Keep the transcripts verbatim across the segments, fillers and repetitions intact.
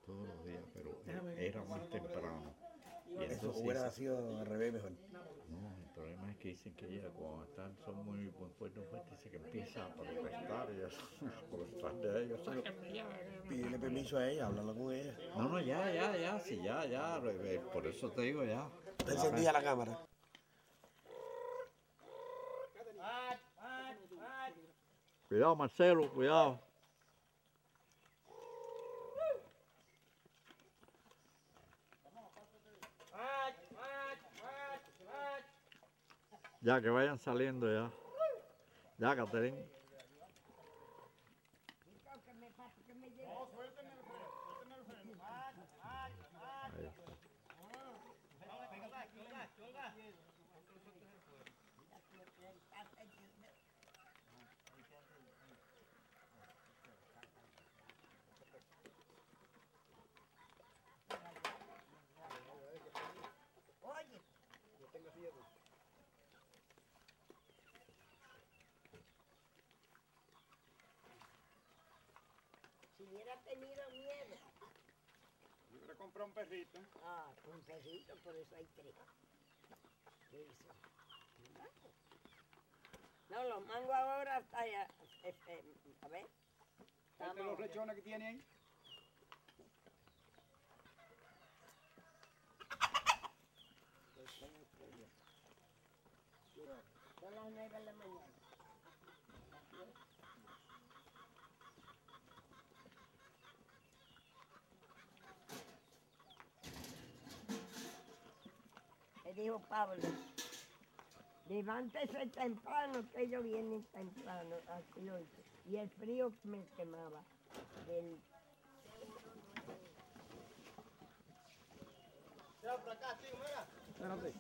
todos los días, pero era muy temprano. Y Eso entonces hubiera dice, sido al revés mejor. no, el problema es que dicen que ella cuando están, son muy, muy fuertes, fuertes, dice que empieza a protestar y eso, a protestar de ellos. Sáquenme ya. Pídele permiso a ella, háblalo con ella. No, no, ya, ya, ya, sí, ya, ya, eh, por eso te digo ya. Está encendida la cámara. Cuidado, Marcelo, cuidado. Ya, que vayan saliendo ya. Ya, Caterín. Ahí está. Si hubiera tenido miedo. Yo le compré un perrito. Ah, un perrito, por eso hay tres. Eso. No, los mangos ahora está ya. Este, a ver. ¿Este los lechones que tiene ahí? Son las nueve de la mañana. Me dijo Pablo, levántese temprano, que ellos vienen temprano, así hoy. Y el frío me quemaba. Del... Espérate.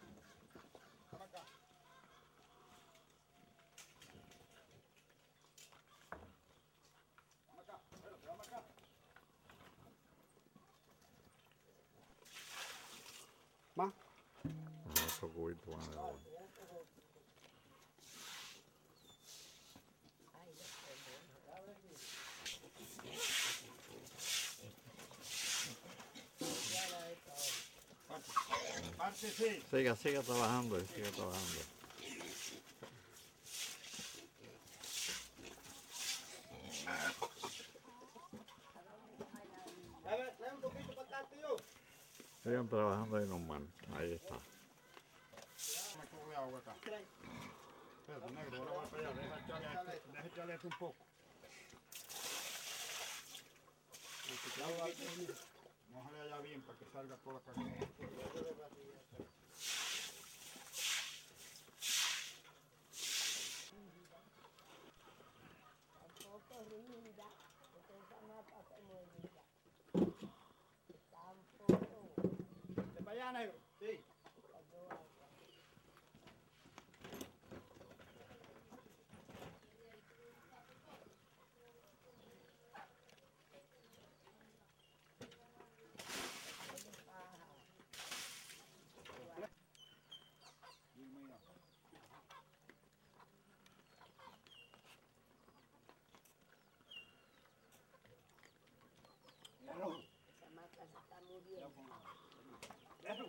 Más. Otro cubito más de agua. Parte sí. Siga, siga trabajando, siga trabajando. Dame un poquito para acá, tío. Sigan trabajando ahí normal. Ahí está. Me coge agua acá. Espérate, negro, ahora voy para allá. Deja echarle, este- deja echarle esto un poco. Mójale allá bien para que salga toda la carne. Tampoco rígida, porque esa mata se mueve. Tampoco. ¿De para allá, negro? Sí. Esa mata se está muriendo. Eso.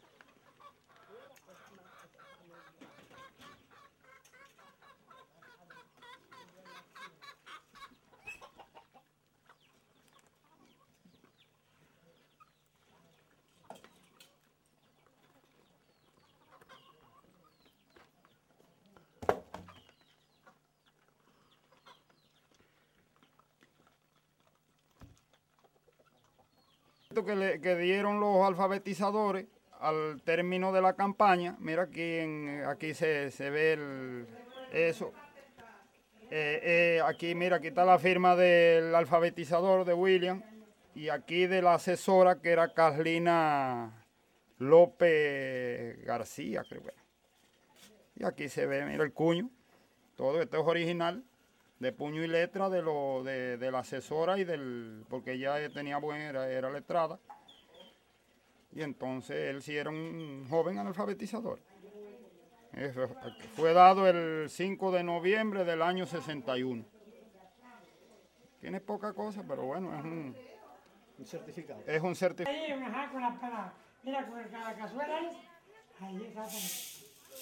Que, le, que dieron los alfabetizadores al término de la campaña. Mira aquí, en, aquí se, se ve el, eso. Eh, eh, aquí, mira, aquí está la firma del alfabetizador de William y aquí de la asesora que era Carlina López García, creo que era. Y aquí se ve, mira el cuño. Todo esto es original, de puño y letra de, lo, de, de la asesora y del, porque ella tenía buena, era, era letrada. Y entonces él sí era un joven analfabetizador. Eso fue dado el cinco de noviembre del año sesenta y uno. Tiene poca cosa, pero bueno, es un, Un certificado. Es un certificado. Ahí, ajá, con la para, mira, con la cazuela es, ahí exactamente.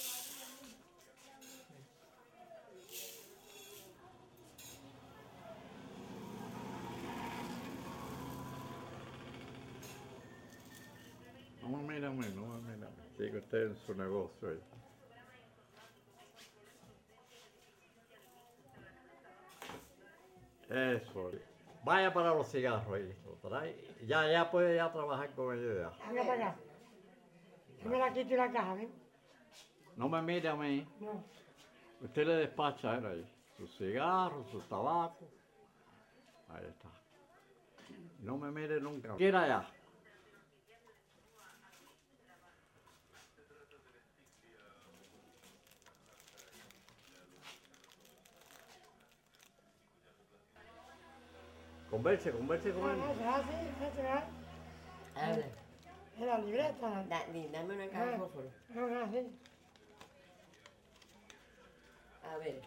No me mira a mí, no me mira a mí. Sigue usted en su negocio ahí. Eso. Vaya para los cigarros ahí. Lo trae. Ya, ya puede ya trabajar con ella ya. Venga para acá. Yo me la quito y la caja, ¿ven? No me mire a mí. No. Usted le despacha a él ahí. Sus cigarros, su tabaco. Ahí está. No me mire nunca. Quiera ya. Converse, converse con No, él. no, se hace, se hace, ¿verdad? Habla. Es la libreta. Da- di- dame una caja de fósforo. No, no, así. A ver.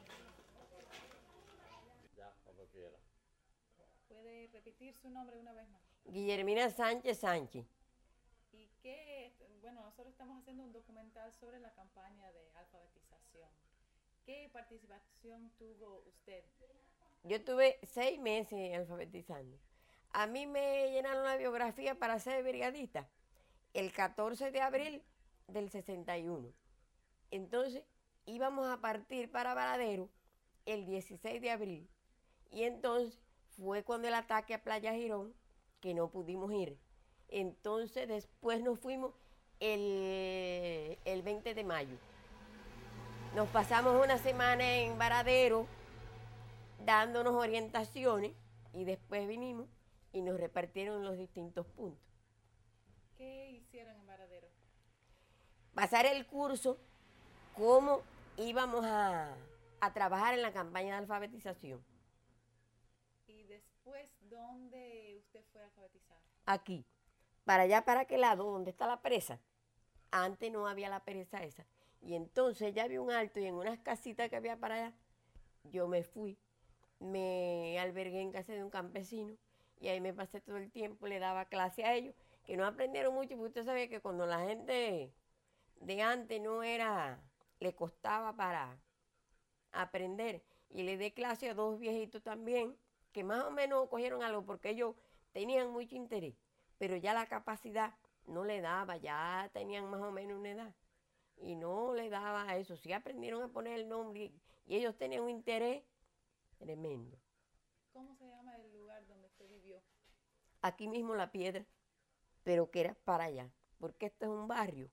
Ya, cuando quiera. ¿Puede repetir su nombre una vez más? Guillermina Sánchez Sánchez. ¿Y qué? Bueno, nosotros estamos haciendo un documental sobre la campaña de alfabetización. ¿Qué participación tuvo usted? Yo tuve seis meses alfabetizando. A mí me llenaron la biografía para ser brigadista el catorce de abril del sesenta y uno. Entonces íbamos a partir para Varadero el dieciséis de abril. Y entonces fue cuando el ataque a Playa Girón que no pudimos ir. Entonces después nos fuimos el, el veinte de mayo. Nos pasamos una semana en Varadero dándonos orientaciones y después vinimos y nos repartieron los distintos puntos. ¿Qué hicieron en Varadero? Pasar el curso, cómo íbamos a, a trabajar en la campaña de alfabetización. Y después, ¿dónde usted fue a alfabetizar? Aquí, para allá, para aquel lado, donde está la presa. Antes no había la presa esa. Y entonces ya había un alto y en unas casitas que había para allá, yo me fui. Me albergué en casa de un campesino y ahí me pasé todo el tiempo, le daba clase a ellos, que no aprendieron mucho, porque usted sabe que cuando la gente de antes no era, le costaba para aprender. Y le di clase a dos viejitos también, que más o menos cogieron algo porque ellos tenían mucho interés, pero ya la capacidad no le daba, ya tenían más o menos una edad. Y no le daba a eso, sí aprendieron a poner el nombre y, y ellos tenían un interés tremendo. ¿Cómo se llama el lugar donde usted vivió? Aquí mismo La Piedra, pero que era para allá, porque este es un barrio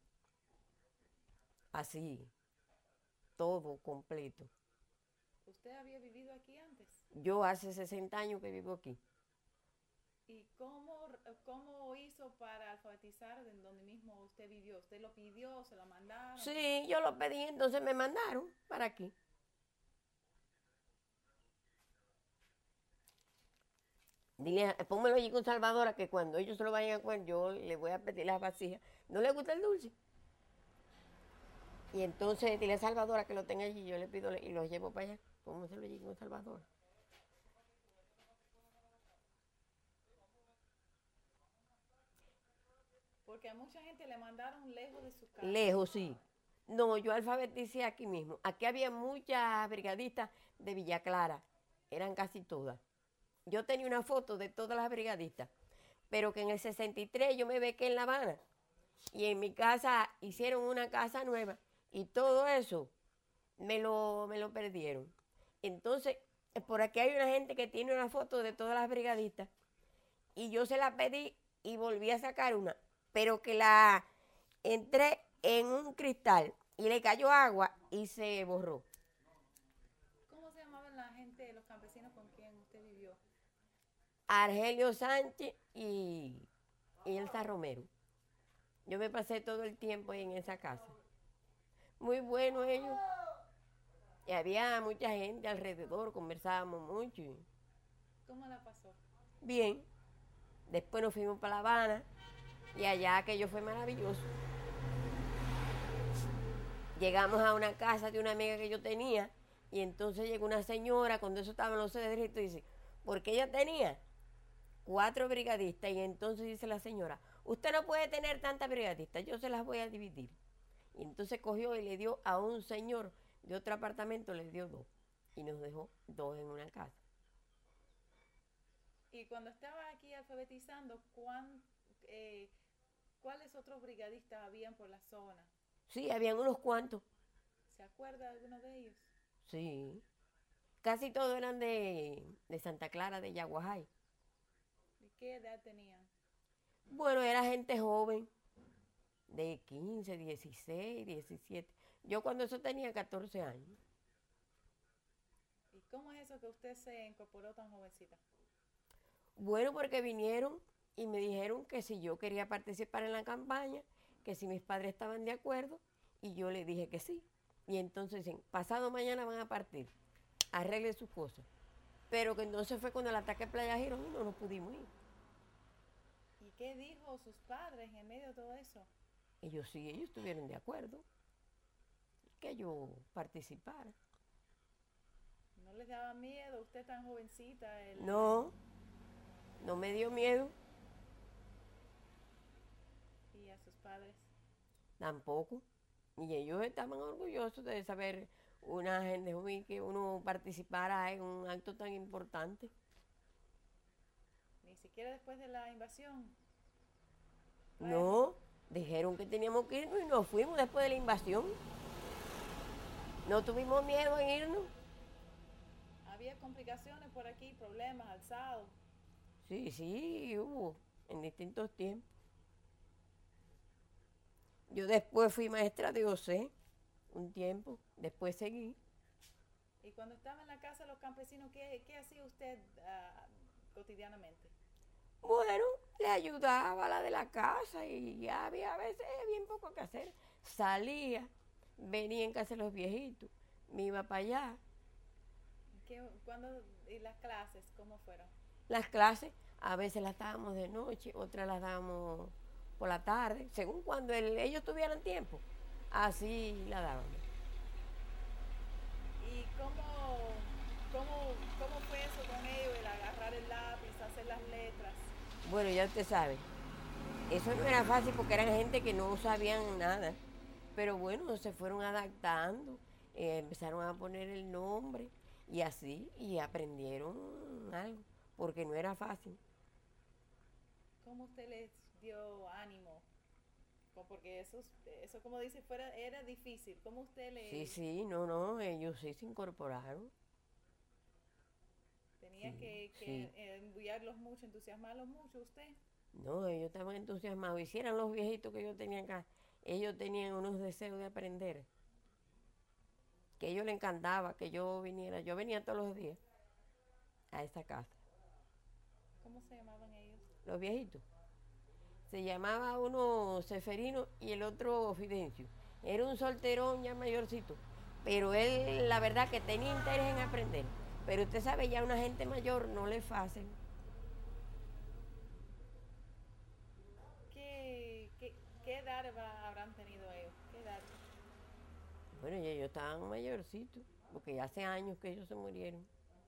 así, todo completo. ¿Usted había vivido aquí antes? Yo hace sesenta años que vivo aquí. ¿Y cómo, cómo hizo para alfabetizar en donde mismo usted vivió? ¿Usted lo pidió, se lo mandaron? Sí, yo lo pedí, entonces me mandaron para aquí. Dile, pónmelo allí con Salvadora, que cuando ellos se lo vayan a comer, yo le voy a pedir las vasijas. ¿No le gusta el dulce? Y entonces dile a Salvadora que lo tenga allí, yo le pido y lo llevo para allá. Pónmelo allí con Salvadora. Porque a mucha gente le mandaron lejos de su casa. Lejos, sí. No, yo alfabeticé aquí mismo. Aquí había muchas brigadistas de Villa Clara. Eran casi todas. Yo tenía una foto de todas las brigadistas. Pero que en el sesenta y tres yo me bequé en La Habana. Y en mi casa hicieron una casa nueva. Y todo eso me lo, me lo perdieron. Entonces, por aquí hay una gente que tiene una foto de todas las brigadistas. Y yo se la pedí y volví a sacar una. Pero que la entré en un cristal y le cayó agua y se borró. ¿Cómo se llamaban la gente, los campesinos con quien usted vivió? Argelio Sánchez y, y Elsa Romero. Yo me pasé todo el tiempo ahí en esa casa. Muy bueno ellos. Y había mucha gente alrededor, conversábamos mucho. y ¿Cómo la pasó? Bien. Después nos fuimos para La Habana y allá aquello fue maravilloso. Llegamos a una casa de una amiga que yo tenía y entonces llegó una señora, cuando eso estaban los cedritos, y dice, porque ella tenía cuatro brigadistas y entonces dice la señora, usted no puede tener tantas brigadistas, yo se las voy a dividir. Y entonces cogió y le dio a un señor de otro apartamento, le dio dos y nos dejó dos en una casa. Y cuando estaba aquí alfabetizando, ¿cuán, eh, ¿cuáles otros brigadistas habían por la zona? Sí, habían unos cuantos. ¿Se acuerda de alguno de ellos? Sí. Casi todos eran de, de Santa Clara, de Yaguajay. ¿Y qué edad tenían? Bueno, era gente joven, de quince, dieciséis, diecisiete. Yo cuando eso tenía catorce años. ¿Y cómo es eso que usted se incorporó tan jovencita? Bueno, porque vinieron y me dijeron que si yo quería participar en la campaña, que si mis padres estaban de acuerdo, y yo le dije que sí. Y entonces dicen, pasado mañana van a partir, arregle sus cosas. Pero que entonces fue cuando el ataque a Playa Girón y no nos pudimos ir. ¿Y qué dijo sus padres en medio de todo eso? Ellos sí, ellos estuvieron de acuerdo que yo participara. ¿No les daba miedo usted tan jovencita? El... No, no me dio miedo. ¿Y a sus padres? Tampoco. Y ellos estaban orgullosos de saber una gente joven que uno participara en un acto tan importante. Ni siquiera después de la invasión. No, dijeron que teníamos que irnos y nos fuimos después de la invasión. No tuvimos miedo en irnos. Había complicaciones por aquí, problemas, alzados. Sí, sí, hubo en distintos tiempos. Yo después fui maestra de O C un tiempo, después seguí. Y cuando estaba en la casa de los campesinos, ¿qué, qué hacía usted uh, cotidianamente? Bueno, le ayudaba a la de la casa y ya había a veces bien poco que hacer. Salía, venía en casa de los viejitos, me iba para allá. ¿Qué, cuándo, ¿Y las clases cómo fueron? Las clases a veces las dábamos de noche, otras las dábamos por la tarde, según cuando el, ellos tuvieran tiempo, así la dábamos. ¿Y cómo, cómo, cómo fue eso con ellos, el agarrar el lápiz, hacer las letras? Bueno, ya usted sabe, eso no era fácil porque eran gente que no sabían nada, pero bueno, se fueron adaptando, eh, empezaron a poner el nombre y así, y aprendieron algo, porque no era fácil. ¿Cómo usted les dio ánimo? Porque eso, eso como dice, fuera, era difícil. ¿Cómo usted le...? Sí, sí, no, no, ellos sí se incorporaron. ¿Tenía sí, que, que sí. enviarlos mucho, entusiasmarlos mucho usted? No, ellos estaban entusiasmados. Hicieran los viejitos que yo tenía acá. Ellos tenían unos deseos de aprender. Que a ellos les encantaba que yo viniera. Yo venía todos los días a esta casa. ¿Cómo se llamaban ellos? Los viejitos. Se llamaba uno Seferino y el otro Fidencio. Era un solterón ya mayorcito. Pero él, la verdad, que tenía interés en aprender. Pero usted sabe, ya una gente mayor no le es fácil. ¿Qué, qué, qué edad va, habrán tenido ellos? ¿Qué edad? Bueno, ya ellos estaban mayorcitos, porque ya hace años que ellos se murieron.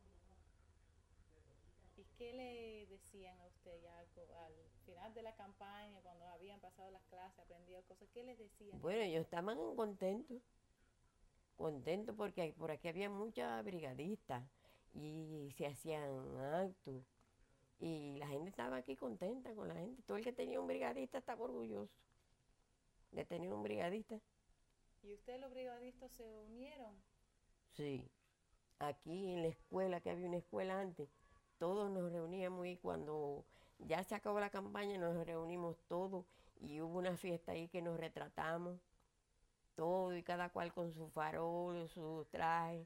¿Y qué le decían a usted ya al, al final de la campaña, cuando habían pasado las clases, aprendido cosas? ¿Qué les decían? Bueno, ellos estaban contentos, contentos porque por aquí había muchas brigadistas y se hacían actos. Y la gente estaba aquí contenta con la gente. Todo el que tenía un brigadista estaba orgulloso de tener un brigadista. ¿Y ustedes los brigadistas se unieron? Sí, aquí en la escuela, que había una escuela antes, todos nos reuníamos y cuando ya se acabó la campaña nos reunimos todos y hubo una fiesta ahí que nos retratamos, todo y cada cual con su farol, su traje.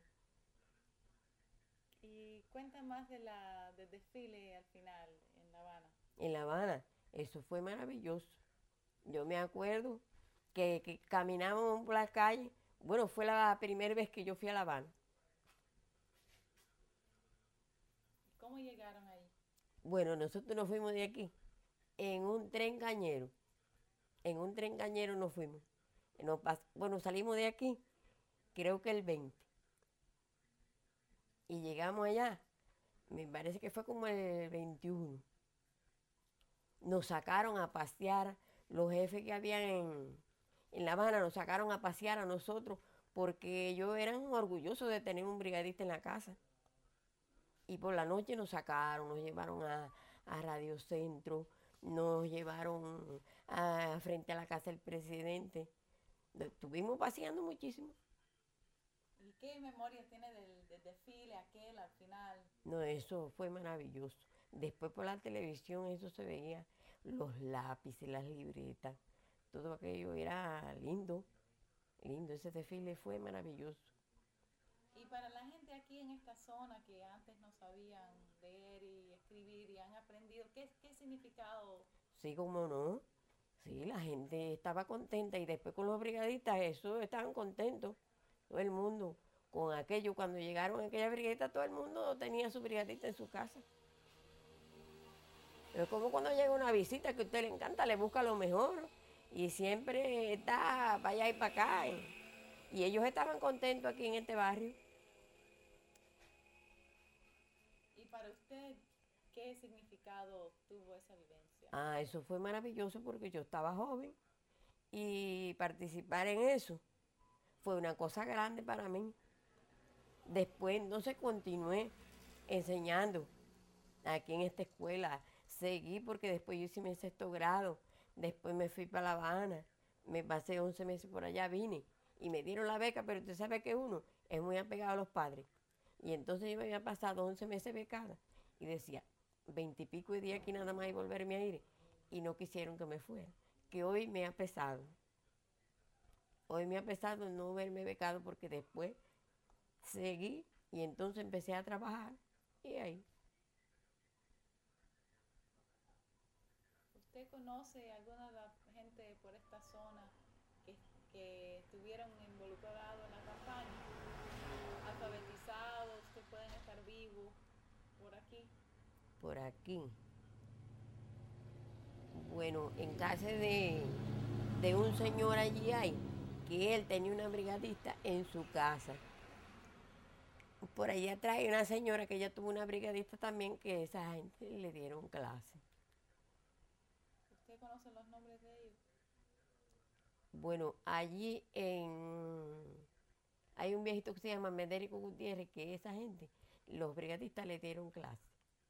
Y cuenta más de la, del desfile al final en La Habana. En La Habana, eso fue maravilloso. Yo me acuerdo que, que caminábamos por la calle. Bueno, fue la primera vez que yo fui a La Habana. ¿Cómo llegaron ahí? Bueno, nosotros nos fuimos de aquí en un tren cañero. En un tren cañero nos fuimos. Nos pas- bueno, salimos de aquí, creo que el veinte. Y llegamos allá, me parece que fue como el veintiuno. nos sacaron a pasear, los jefes que habían en, en La Habana nos sacaron a pasear a nosotros porque ellos eran orgullosos de tener un brigadista en la casa. Y por la noche nos sacaron, nos llevaron a, a Radio Centro, nos llevaron a, frente a la casa del presidente. Estuvimos paseando muchísimo. ¿Y qué memorias tiene del, del desfile aquel al final? No, eso fue maravilloso. Después por la televisión eso se veía, los lápices, las libretas, todo aquello era lindo, lindo. Ese desfile fue maravilloso. Y para la gente aquí en esta zona que antes no sabían leer y escribir y han aprendido, ¿qué, qué significado? Sí, cómo no. Sí, la gente estaba contenta y después con los brigadistas, eso estaban contentos, todo el mundo. Con aquello, cuando llegaron a aquella brigadita, todo el mundo tenía su brigadista en su casa. Pero es como cuando llega una visita que a usted le encanta, le busca lo mejor y siempre está para allá y para acá. Y, y ellos estaban contentos aquí en este barrio. ¿Y para usted qué significado tuvo esa vivencia? Ah, eso fue maravilloso porque yo estaba joven y participar en eso fue una cosa grande para mí. Después entonces continué enseñando aquí en esta escuela. Seguí porque después yo hice mi sexto grado. Después me fui para La Habana. Me pasé once meses por allá, vine y me dieron la beca, pero usted sabe que uno es muy apegado a los padres. Y entonces yo me había pasado once meses becada y decía, veinte y pico de días aquí nada más y volverme a ir. Y no quisieron que me fuera. Que hoy me ha pesado. Hoy me ha pesado no verme becado porque después seguí y entonces empecé a trabajar y ahí. ¿Usted conoce alguna de la gente por esta zona que, que estuvieron involucrados en la campaña? Alfabetizados, que pueden estar vivos por aquí. Por aquí. Bueno, en casa de, de un señor allí hay, que él tenía una brigadista en su casa. Por allá atrás hay una señora que ella tuvo una brigadista también, que esa gente le dieron clase. ¿Usted conoce los nombres de ellos? Bueno, allí en, hay un viejito que se llama Medérico Gutiérrez, que esa gente, los brigadistas le dieron clase.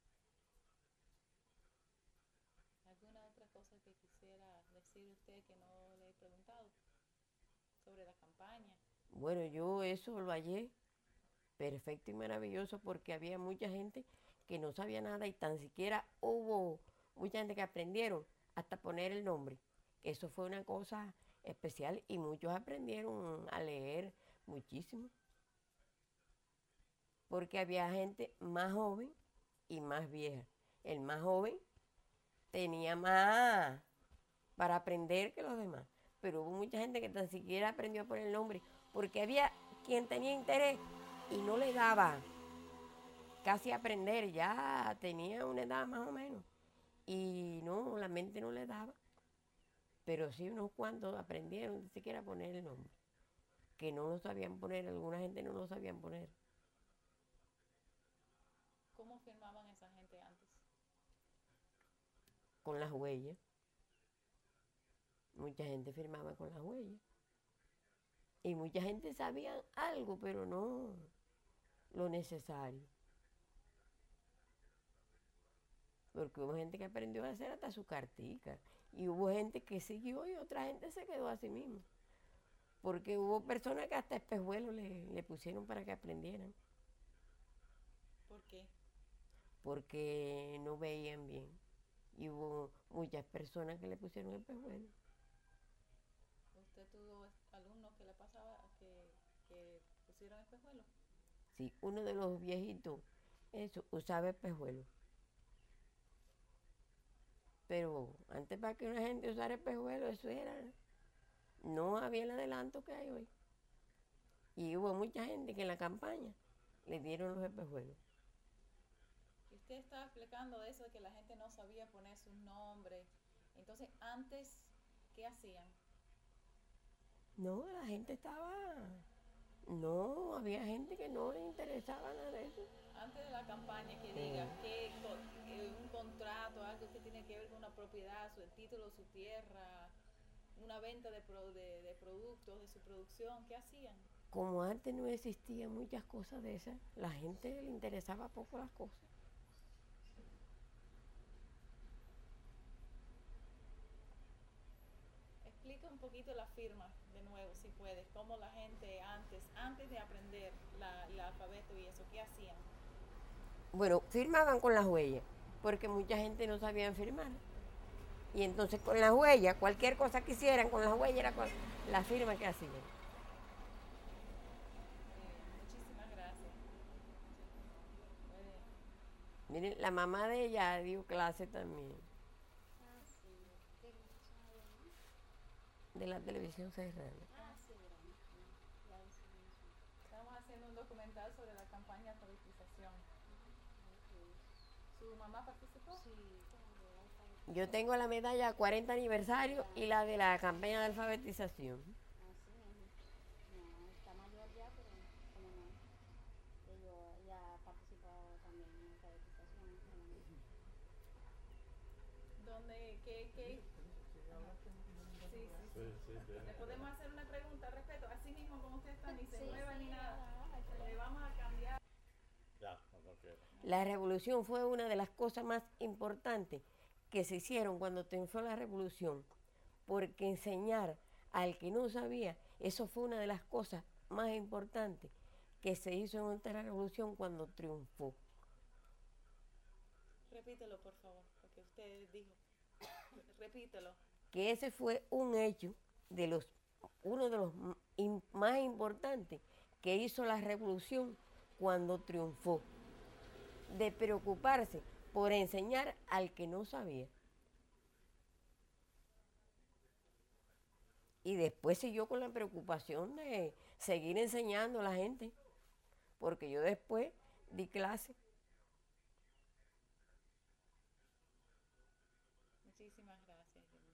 ¿Alguna otra cosa que quisiera decir usted que no le he preguntado sobre la campaña? Bueno, yo eso lo hallé perfecto y maravilloso porque había mucha gente que no sabía nada y tan siquiera hubo mucha gente que aprendieron hasta poner el nombre. Eso fue una cosa especial y muchos aprendieron a leer muchísimo. Porque había gente más joven y más vieja. El más joven tenía más para aprender que los demás. Pero hubo mucha gente que tan siquiera aprendió a poner el nombre porque había quien tenía interés y no le daba casi aprender, ya tenía una edad más o menos. Y no, la mente no le daba. Pero sí unos cuantos aprendieron ni siquiera a poner el nombre. Que no lo sabían poner, alguna gente no lo sabían poner. ¿Cómo firmaban esa gente antes? Con las huellas. Mucha gente firmaba con las huellas. Y mucha gente sabía algo, pero no lo necesario. Porque hubo gente que aprendió a hacer hasta su cartica. Y hubo gente que siguió y otra gente se quedó a sí misma. Porque hubo personas que hasta espejuelos le, le pusieron para que aprendieran. ¿Por qué? Porque no veían bien. Y hubo muchas personas que le pusieron espejuelos. ¿Usted tuvo alumnos que le pasaba que, que pusieron espejuelos? Sí, uno de los viejitos, eso, usaba espejuelos. Pero antes para que una gente usara espejuelos, eso era, no había el adelanto que hay hoy. Y hubo mucha gente que en la campaña le dieron los espejuelos. Y usted estaba explicando de eso de que la gente no sabía poner sus nombres. Entonces, antes, ¿qué hacían? No, la gente estaba, no, había gente que no le interesaba nada de eso. Antes de la campaña, que diga que co- eh, un contrato, algo algo que tiene que ver con una propiedad, su el título, su tierra, una venta de, pro, de, de productos, de su producción? ¿Qué hacían? Como antes no existían muchas cosas de esas, la gente le interesaba poco las cosas. Explica un poquito la firma, de nuevo, si puedes, cómo la gente antes, antes de aprender la, el alfabeto y eso, ¿qué hacían? Bueno, firmaban con las huellas, porque mucha gente no sabía firmar. Y entonces con las huellas, cualquier cosa que hicieran con las huellas era con la firma que hacían. Muchísimas gracias. Miren, la mamá de ella dio clase también. De la televisión serrana. Estamos haciendo un documental sobre la campaña de alfabetización. ¿Su mamá participó? Sí. Yo tengo la medalla cuarenta aniversario y la de la campaña de alfabetización. Así mismo. No, está mayor ya, pero como no. Ella ya ha participado también en alfabetización. ¿Dónde? ¿Qué? qué? Sí, sí, sí. Le podemos hacer una pregunta al respecto. Así mismo como usted está, ni se mueva ni nada. Le vamos a cambiar. Ya, cuando quiera. La revolución fue una de las cosas más importantes que se hicieron cuando triunfó la revolución, porque enseñar al que no sabía, eso fue una de las cosas más importantes que se hizo en nuestra revolución cuando triunfó. Repítelo, por favor, porque usted dijo. Repítelo. Que ese fue un hecho de los, uno de los in, más importantes que hizo la revolución cuando triunfó, de preocuparse por enseñar al que no sabía. Y después siguió con la preocupación de seguir enseñando a la gente, porque yo después di clase. Muchísimas gracias, Yolanda.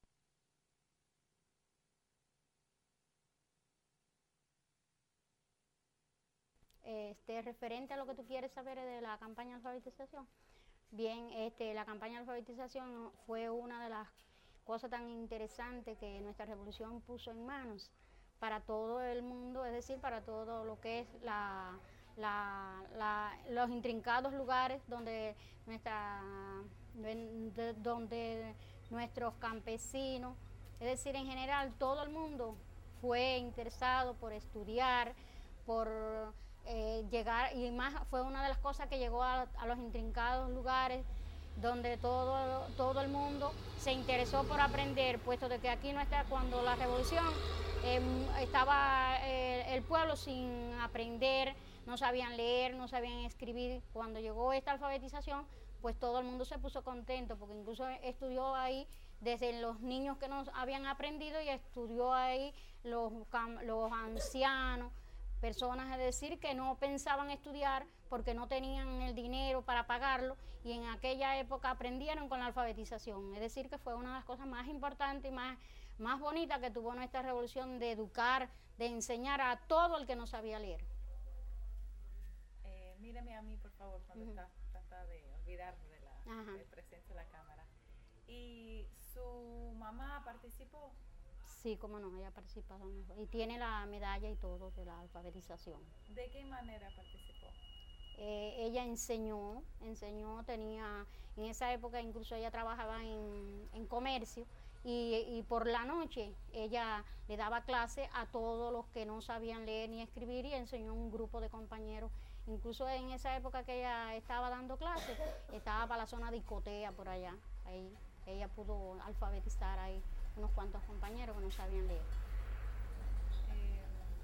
Este, referente a lo que tú quieres saber de la campaña de alfabetización. Bien, este, la campaña de alfabetización fue una de las cosas tan interesantes que nuestra revolución puso en manos para todo el mundo, es decir, para todo lo que es la, la, la, los intrincados lugares donde, nuestra, de, donde nuestros campesinos, es decir, en general todo el mundo fue interesado por estudiar, por eh, llegar, y más fue una de las cosas que llegó a, a los intrincados lugares donde todo, todo el mundo se interesó por aprender, puesto de que aquí no está, cuando la revolución eh, estaba eh, el pueblo sin aprender, no sabían leer, no sabían escribir. Cuando llegó esta alfabetización, pues todo el mundo se puso contento, porque incluso estudió ahí desde los niños que no habían aprendido y estudió ahí los, los ancianos, personas, es decir, que no pensaban estudiar porque no tenían el dinero para pagarlo, y en aquella época aprendieron con la alfabetización. Es decir, que fue una de las cosas más importantes y más, más bonitas que tuvo nuestra revolución, de educar, de enseñar a todo el que no sabía leer. Eh, mírame a mí, por favor, cuando uh-huh. estás trata de olvidar de la del presencia de la cámara. ¿Y su mamá participó? Sí, cómo no, ella ha participado y tiene la medalla y todo de la alfabetización. ¿De qué manera participó? Eh, ella enseñó, enseñó, tenía, en esa época incluso ella trabajaba en, en comercio, y, y por la noche ella le daba clase a todos los que no sabían leer ni escribir, y enseñó un grupo de compañeros. Incluso en esa época que ella estaba dando clases, estaba para la zona de Icotea, por allá, ahí ella pudo alfabetizar ahí unos cuantos compañeros que no sabían leer. Eh,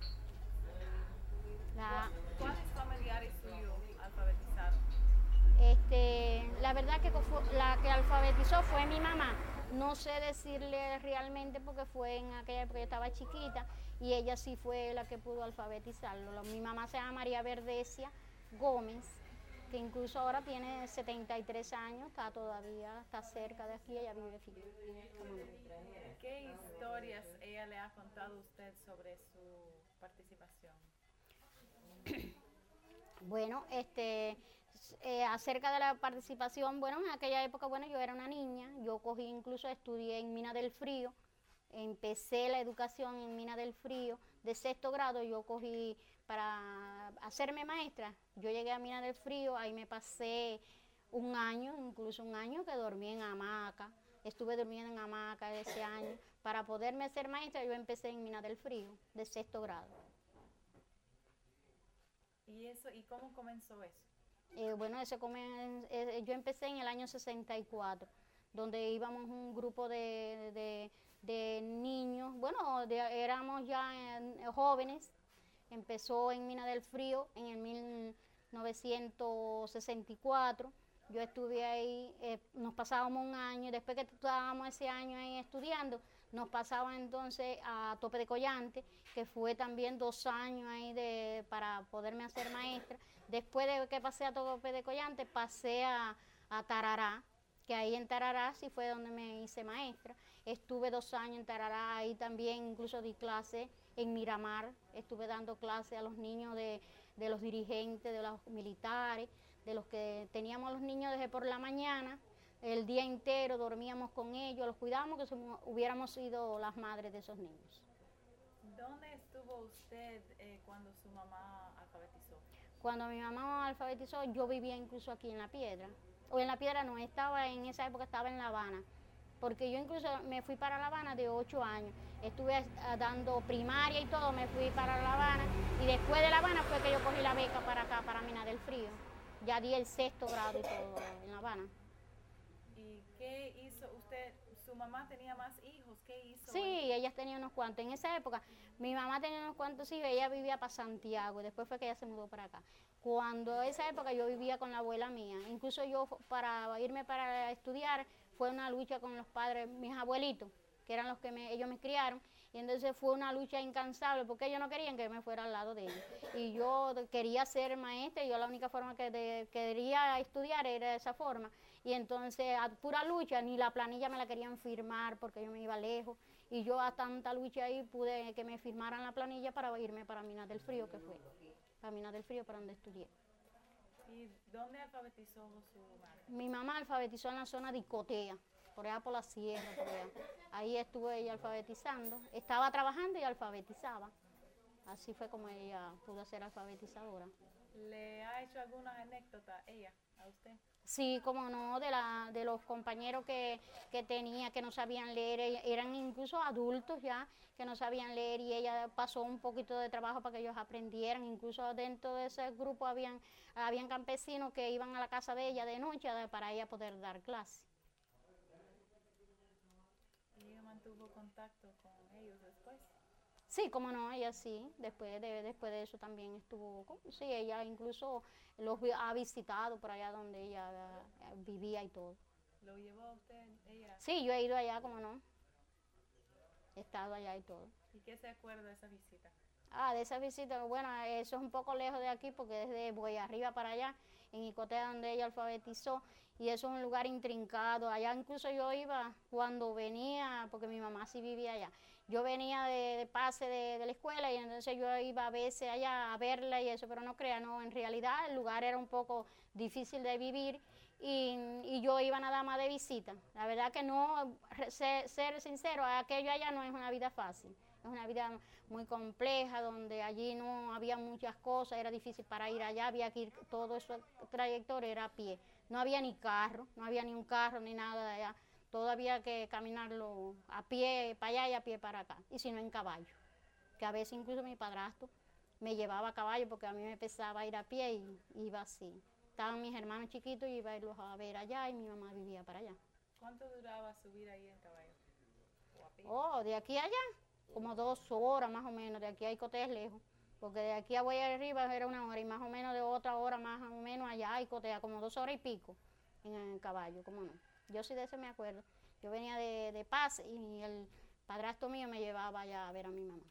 la, ¿Cuáles familiares suyos alfabetizaron? Este, la verdad que la que alfabetizó fue mi mamá. No sé decirle realmente porque fue en aquella época, yo estaba chiquita, y ella sí fue la que pudo alfabetizarlo. Mi mamá se llama María Verdecia Gómez, que incluso ahora tiene setenta y tres años, está todavía, está cerca de aquí, ella vive aquí. ¿Qué historias ella le ha contado a usted sobre su participación? Bueno, este, Eh, acerca de la participación, bueno, en aquella época, bueno, yo era una niña, yo cogí, incluso estudié en Mina del Frío, empecé la educación en Mina del Frío, de sexto grado yo cogí para hacerme maestra, yo llegué a Mina del Frío, ahí me pasé un año, incluso un año que dormí en hamaca, estuve durmiendo en hamaca ese año, para poderme hacer maestra yo empecé en Mina del Frío, de sexto grado. ¿Y eso, y cómo comenzó eso? Eh, bueno, ese comen, eh, yo empecé en el año sesenta y cuatro, donde íbamos un grupo de, de, de niños, bueno, de, éramos ya eh, jóvenes, empezó en Mina del Frío en el mil novecientos sesenta y cuatro, yo estuve ahí, eh, nos pasábamos un año, y después que estábamos ese año ahí estudiando, nos pasaba entonces a Tope de Collante, que fue también dos años ahí de, para poderme hacer maestra. Después de que pasé a Tope de Collante, pasé a, a Tarará, que ahí en Tarará sí fue donde me hice maestra. Estuve dos años en Tarará, ahí también incluso di clase en Miramar, estuve dando clase a los niños de, de los dirigentes, de los militares, de los que teníamos los niños desde por la mañana, el día entero dormíamos con ellos, los cuidábamos, que somos, hubiéramos sido las madres de esos niños. ¿Dónde estuvo usted eh, cuando su mamá alfabetizó? Cuando mi mamá alfabetizó, yo vivía incluso aquí en La Piedra. O en La Piedra no, estaba en esa época estaba en La Habana. Porque yo incluso me fui para La Habana de ocho años. Estuve uh, dando primaria y todo, me fui para La Habana. Y después de La Habana fue que yo cogí la beca para acá, para Mina del Frío. Ya di el sexto grado y todo en La Habana. ¿Y qué hizo usted? ¿Su mamá tenía más hijos? ¿Qué hizo? Sí, ellas tenían unos cuantos. En esa época, mi mamá tenía unos cuantos hijos, ella vivía para Santiago, y después fue que ella se mudó para acá. Cuando esa época yo vivía con la abuela mía, incluso yo para irme para estudiar, fue una lucha con los padres, mis abuelitos, que eran los que me, ellos me criaron, y entonces fue una lucha incansable, porque ellos no querían que me fuera al lado de ellos. Y yo quería ser maestra, y yo la única forma que de, quería estudiar era de esa forma. Y entonces, a pura lucha, ni la planilla me la querían firmar porque yo me iba lejos. Y yo a tanta lucha ahí pude que me firmaran la planilla para irme para Mina del Frío, que fue. Para Mina del Frío, para donde estudié. ¿Y dónde alfabetizó su madre? Mi mamá alfabetizó en la zona de Icotea, por allá por la sierra, por allá. Ahí estuvo ella alfabetizando. Estaba trabajando y alfabetizaba. Así fue como ella pudo ser alfabetizadora. ¿Le ha hecho alguna anécdota ella a usted? Sí, como no, de, la, de los compañeros que, que tenía, que no sabían leer, eran incluso adultos ya, que no sabían leer, y ella pasó un poquito de trabajo para que ellos aprendieran. Incluso dentro de ese grupo habían, habían campesinos que iban a la casa de ella de noche para ella poder dar clase. ¿Y ella mantuvo contacto con ellos después? Sí, como no, ella sí, después de, después de eso también estuvo, sí, ella incluso los ha visitado por allá donde ella uh, vivía y todo. ¿Lo llevó a usted, ella? Sí, yo he ido allá, como no, he estado allá y todo. ¿Y qué se acuerda de esa visita? Ah, de esa visita, bueno, eso es un poco lejos de aquí porque desde Boy Arriba para allá, en Icotea donde ella alfabetizó, y eso es un lugar intrincado. Allá incluso yo iba cuando venía, porque mi mamá sí vivía allá. Yo venía de, de pase de, de la escuela, y entonces yo iba a veces allá a verla y eso, pero no crea, no, en realidad el lugar era un poco difícil de vivir, y, y yo iba nada más de visita. La verdad que no, ser, ser sincero, aquello allá no es una vida fácil, es una vida muy compleja, donde allí no había muchas cosas, era difícil para ir allá, había que ir, todo eso trayectoria era a pie, no había ni carro, no había ni un carro ni nada de allá. Todo había que caminarlo a pie para allá y a pie para acá, y si no en caballo, que a veces incluso mi padrastro me llevaba a caballo porque a mí me pesaba ir a pie y iba así. Estaban mis hermanos chiquitos y iba a irlos a ver allá, y mi mamá vivía para allá. ¿Cuánto duraba subir ahí en caballo? ¿O a pie? Oh, de aquí a allá, como dos horas más o menos, de aquí a Icotea es lejos, porque de aquí a Boy Arriba era una hora, y más o menos de otra hora más o menos allá a Icotea, como dos horas y pico en el caballo, ¿cómo no? Yo sí de eso me acuerdo. Yo venía de, de Paz y el padrastro mío me llevaba allá a ver a mi mamá.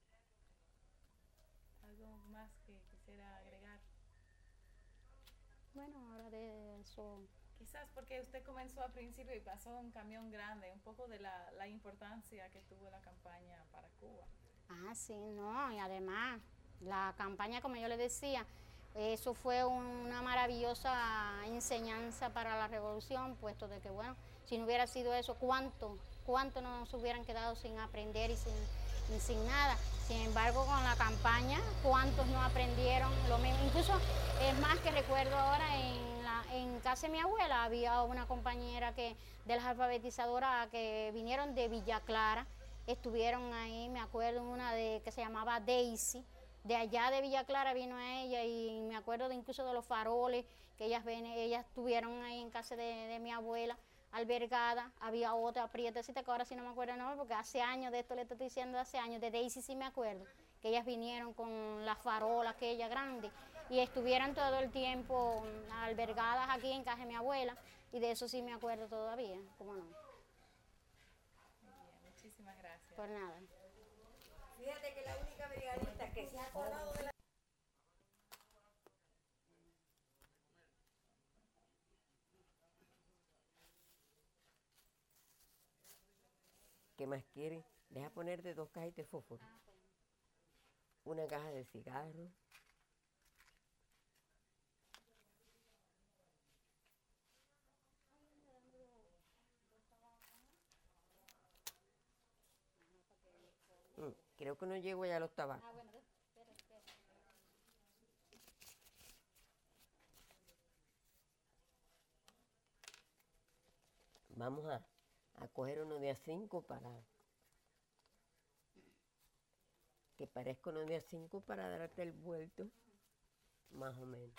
¿Algo más que quisiera agregar? Bueno, ahora de eso... Quizás porque usted comenzó al principio y pasó un camión grande, un poco de la, la importancia que tuvo la campaña para Cuba. Ah, sí, no, y además, la campaña, como yo le decía, Eso fue una maravillosa enseñanza para la revolución, puesto de que, bueno, si no hubiera sido eso, ¿cuánto, cuánto nos hubieran quedado sin aprender y sin, y sin nada? Sin embargo, con la campaña, ¿cuántos no aprendieron lo mismo? Incluso, es más que recuerdo ahora, en, la, en casa de mi abuela había una compañera que, de las alfabetizadoras que vinieron de Villa Clara, estuvieron ahí, me acuerdo una de que se llamaba Daisy, de allá de Villa Clara vino ella, y me acuerdo de incluso de los faroles que ellas ven, ellas estuvieron ahí en casa de, de mi abuela, albergada. Había otra prietecita que ahora sí no me acuerdo el nombre, porque hace años, de esto le estoy diciendo hace años, de Daisy sí me acuerdo, que ellas vinieron con la farola aquella grande, y estuvieron todo el tiempo albergadas aquí en casa de mi abuela, y de eso sí me acuerdo todavía, ¿cómo no? Muy bien, muchísimas gracias. Por nada. Fíjate que la única brigadista que se ha acordado de la... ¿Qué más quiere? Deja poner de dos cajas de fósforo. Una caja de cigarros. Mm, creo que no llego ya a los tabacos. Vamos a, a coger uno de a cinco para... que parezca uno de a cinco para darte el vuelto, más o menos.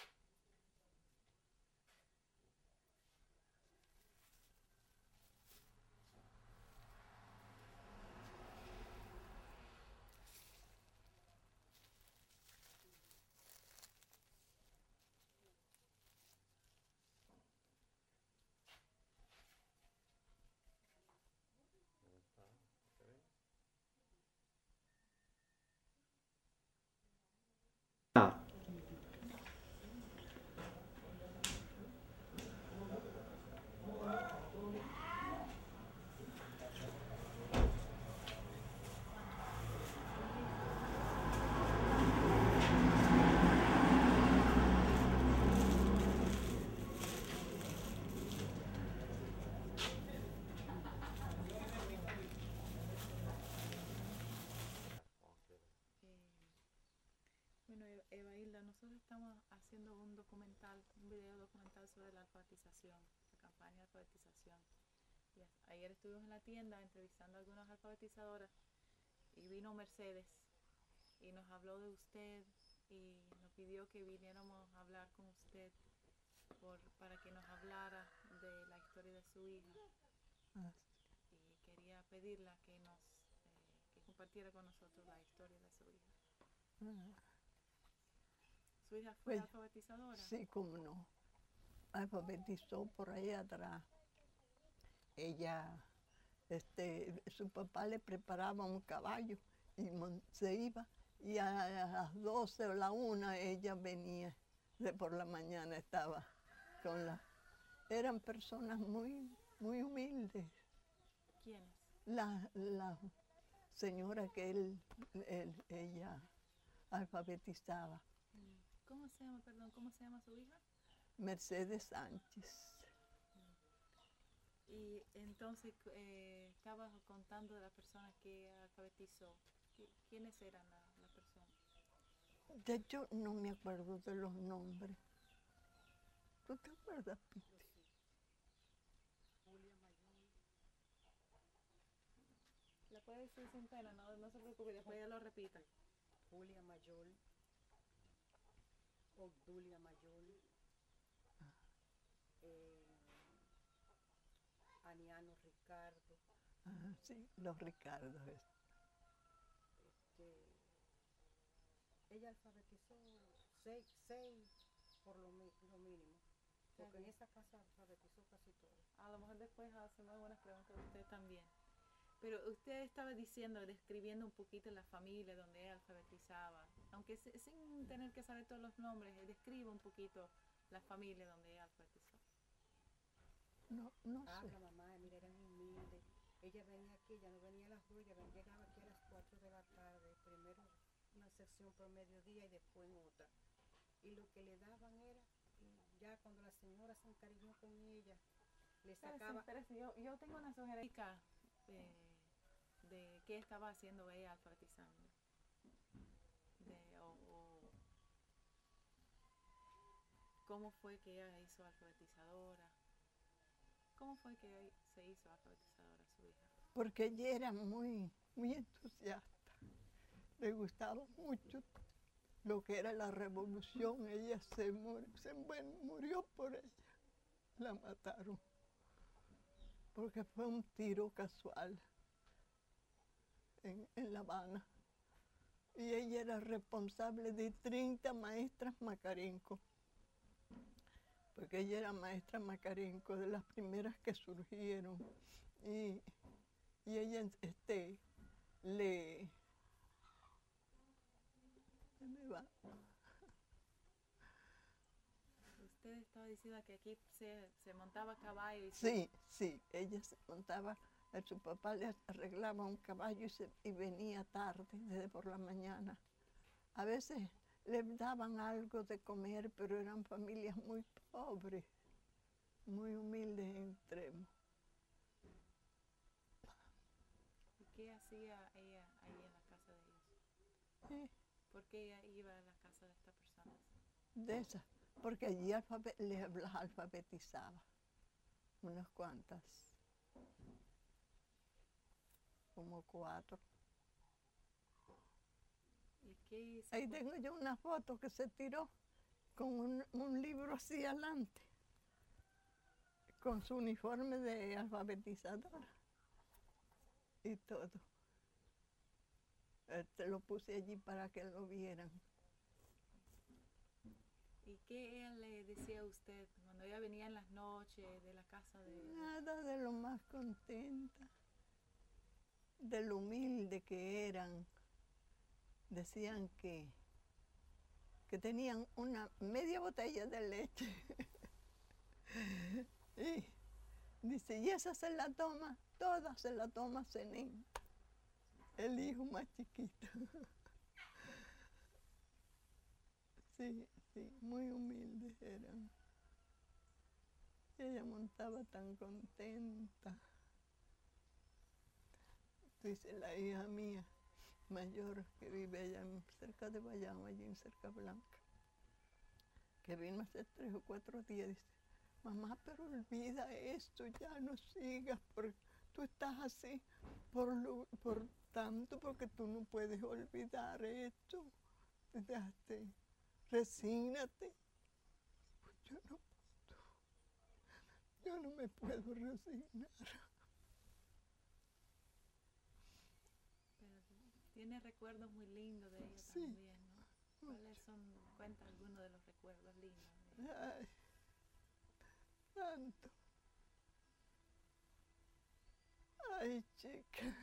Bueno, Eva Hilda, nosotros estamos haciendo un documental, un video documental sobre la alfabetización, la campaña de alfabetización. Y ayer estuvimos en la tienda entrevistando a algunas alfabetizadoras y vino Mercedes y nos habló de usted y nos pidió que viniéramos a hablar con usted por, para que nos hablara de la historia de su hija. Y quería pedirla que nos eh, que compartiera con nosotros la historia de su hija. ¿Su hija fue Pues, alfabetizadora? Sí, cómo no. Alfabetizó por ahí atrás. Ella, este, su papá le preparaba un caballo y mon- se iba, y a, a las doce o la una ella venía, de por la mañana estaba con la... Eran personas muy, muy humildes. ¿Quiénes? La, la señora que él, él- ella alfabetizaba, ¿Cómo se llama, perdón, cómo se llama su hija? Mercedes Sánchez. Y entonces eh, estabas contando de las personas que alfabetizó. ¿Qui- ¿Quiénes eran la- las personas? De hecho, no me acuerdo de los nombres. ¿Tú te acuerdas, Piti? ¿La puede decir sin pena? No, no se preocupe, después ya lo repita. Julia Mayor, Obdulia Mayor, eh, Aniano Ricardo, Ah, sí, los Ricardos. es- este, ella alfabetizó seis, seis por lo, mi- lo mínimo, porque en esa casa alfabetizó casi todo. A lo mejor después hacemos algunas preguntas de usted también. Pero usted estaba diciendo, describiendo un poquito la familia donde ella alfabetizaba. Aunque se- sin tener que saber todos los nombres, eh, describa un poquito la familia donde ella alfabetizó. No, no Ah, sé. la mamá, mira, eran humildes. Ella venía aquí, ella no venía a las dos, ella ven- llegaba aquí a las cuatro de la tarde. Primero una sección por mediodía y después en otra. y lo que le daban era, y ya cuando la señora se encariñó con ella, le Espérese, sacaba... espérese, yo, yo tengo una sugerencia de, de qué estaba haciendo ella alfabetizando. De, o, o cómo fue que ella hizo alfabetizadora. ¿Cómo fue que se hizo alfabetizadora su hija? Porque ella era muy, muy entusiasta. Le gustaba mucho lo que era la revolución. Ella se, mur, se bueno, murió por ella. La mataron. Porque fue un tiro casual en, en La Habana. Y ella era responsable de treinta maestras Macarenco. Porque ella era maestra Macarenco, de las primeras que surgieron. Y, y ella este, le... ¿Qué me va? Usted estaba diciendo que aquí se, se montaba a caballo. Y sí, sí, ella se montaba, a su papá le arreglaba un caballo y, se, y venía tarde, desde por la mañana. A veces le daban algo de comer, pero eran familias muy pobres, muy humildes en extremo. ¿Y qué hacía ella ahí en la casa de ellos? ¿Sí? ¿Por qué ella iba a la casa de estas personas? De esas, porque allí alfabet les las alfabetizaba, unas cuantas, como cuatro. ¿Y qué Ahí tengo yo una foto que se tiró con un, un libro así adelante, con su uniforme de alfabetizadora y todo. Este, lo puse allí para que lo vieran. ¿Y qué ella le decía a usted cuando ella venía en las noches de la casa de...? Nada, de lo más contenta, de lo humilde que eran. Decían que, que tenían una media botella de leche. Y dice, y esa se la toma, toda se la toma Zenén, el hijo más chiquito. Sí, sí, muy humildes eran. Y ella montaba tan contenta. Dice la hija mía mayor, que vive allá cerca de Bayamo, allí en Cerca Blanca, que vino hace tres o cuatro días, dice, mamá, pero olvida esto, ya no sigas, porque tú estás así por, lo, por tanto, porque tú no puedes olvidar esto. Déjate, resígnate. Pues yo no puedo, yo no me puedo resignar. Pero tiene recuerdos muy lindos de ella Sí. también, ¿no? ¿Cuáles son? Cuenta algunos de los recuerdos lindos. De Ay, tanto. Ay, chica.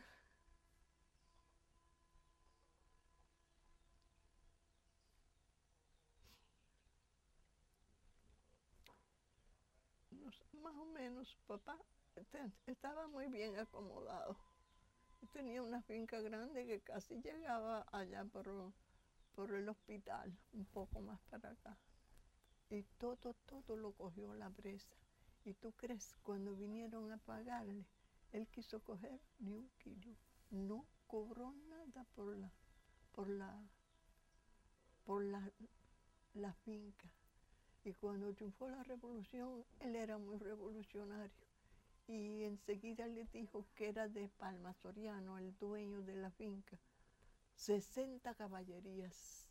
Más o menos, papá estaba muy bien acomodado. Tenía una finca grande que casi llegaba allá por, por el hospital, un poco más para acá. Y todo, todo lo cogió la presa. ¿Y tú crees, cuando vinieron a pagarle, él quiso coger ni un kilo? No cobró nada por la, por la, por la, la finca. Y cuando triunfó la revolución, él era muy revolucionario. Y enseguida le dijo que era de Palma Soriano, el dueño de la finca, sesenta caballerías.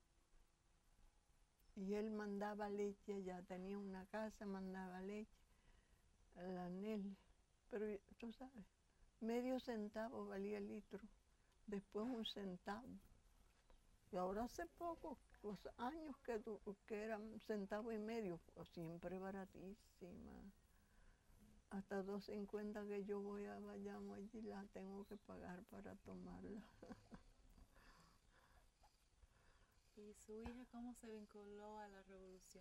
Y él mandaba leche allá, tenía una casa, mandaba leche a la Nelly. Pero tú sabes, medio centavo valía el litro, después un centavo. Y ahora hace poco, los años que, que eran centavo y medio, pues siempre baratísima. Hasta dos cincuenta que yo voy a Bayamo allí la tengo que pagar para tomarla. ¿Y su hija cómo se vinculó a la revolución?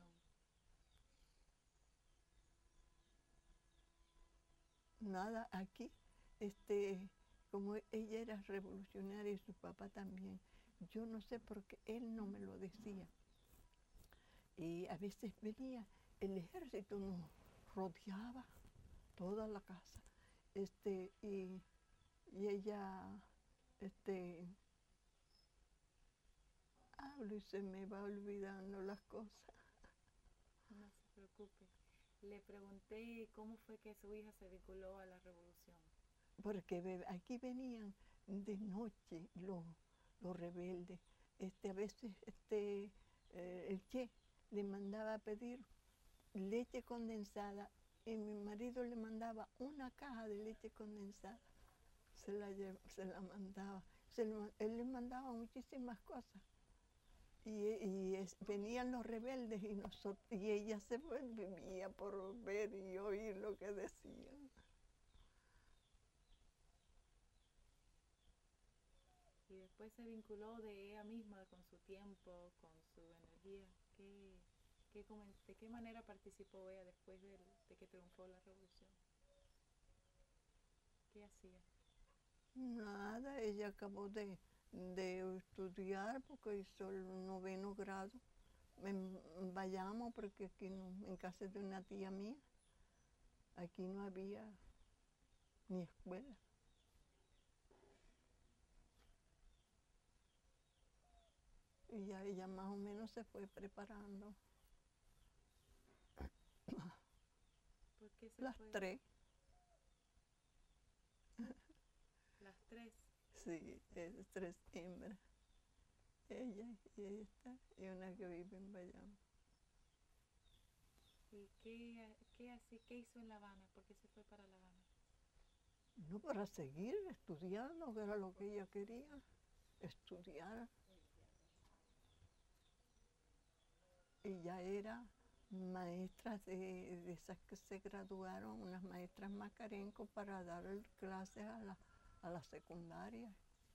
Nada, aquí, este, como ella era revolucionaria y su papá también, yo no sé por qué él no me lo decía. Y a veces venía el ejército, nos rodeaba toda la casa. Este, y, y ella, este, hablo y se me va olvidando las cosas. No se preocupe. Le pregunté cómo fue que su hija se vinculó a la revolución. Porque ve- aquí venían de noche los, los rebeldes. Este, a veces este, eh, el Che le mandaba a pedir leche condensada y mi marido le mandaba una caja de leche condensada. Se la, lle- se la mandaba. Se lo- él le mandaba muchísimas cosas. Y, y es- venían los rebeldes y, nosotros, y ella se volvía por ver y oír lo que decían. Y después se vinculó de ella misma con su tiempo, con su energía. ¿Qué, qué, comen- ¿De qué manera participó ella después del- de que triunfó la revolución? ¿Qué hacía? Nada, ella acabó de, de estudiar porque hizo el noveno grado en Bayamo, porque aquí no, en casa de una tía mía, aquí no había ni escuela. Y ya ella más o menos se fue preparando. ¿Por qué se Las fue? tres, Las tres. sí, es tres hembras. Ella y esta, y una que vive en Bayamo. ¿Y qué, qué, hace- qué hizo en La Habana? ¿Por qué se fue para La Habana? No, para seguir estudiando, que era lo que ella quería, estudiar. Ella era maestra de, de esas que se graduaron, unas maestras Macarenco para dar clases a la, a la secundaria.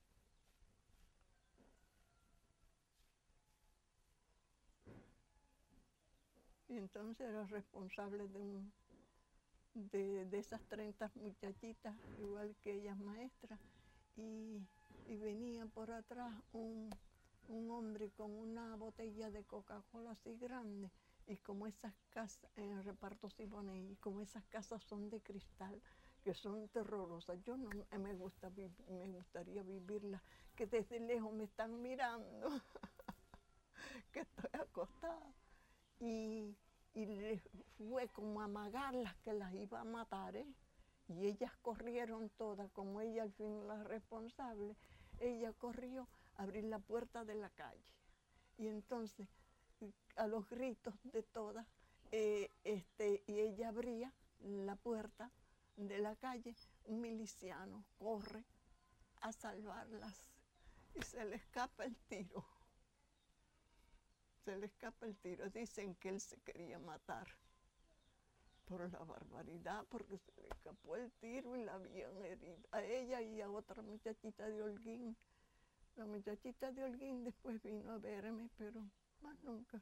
Y entonces era responsable de, un, de, de esas treinta muchachitas, igual que ellas maestras. Y, y venía por atrás un, un hombre con una botella de Coca-Cola así grande. Y como esas casas, en el reparto Siboney, y como esas casas son de cristal, que son terrorosas, yo no me, gusta, vi- me gustaría vivirlas, que desde lejos me están mirando, que estoy acostada. Y, y le fue como a amagarlas que las iba a matar, ¿eh? Y ellas corrieron todas, como ella al fin la responsable, ella corrió a abrir la puerta de la calle. Y entonces, a los gritos de todas, eh, este, y ella abría la puerta de la calle, un miliciano corre a salvarlas y se le escapa el tiro. Se le escapa el tiro. Dicen que él se quería matar por la barbaridad, porque se le escapó el tiro y la habían herido a ella y a otra muchachita de Holguín. La muchachita de Holguín después vino a verme, pero más nunca.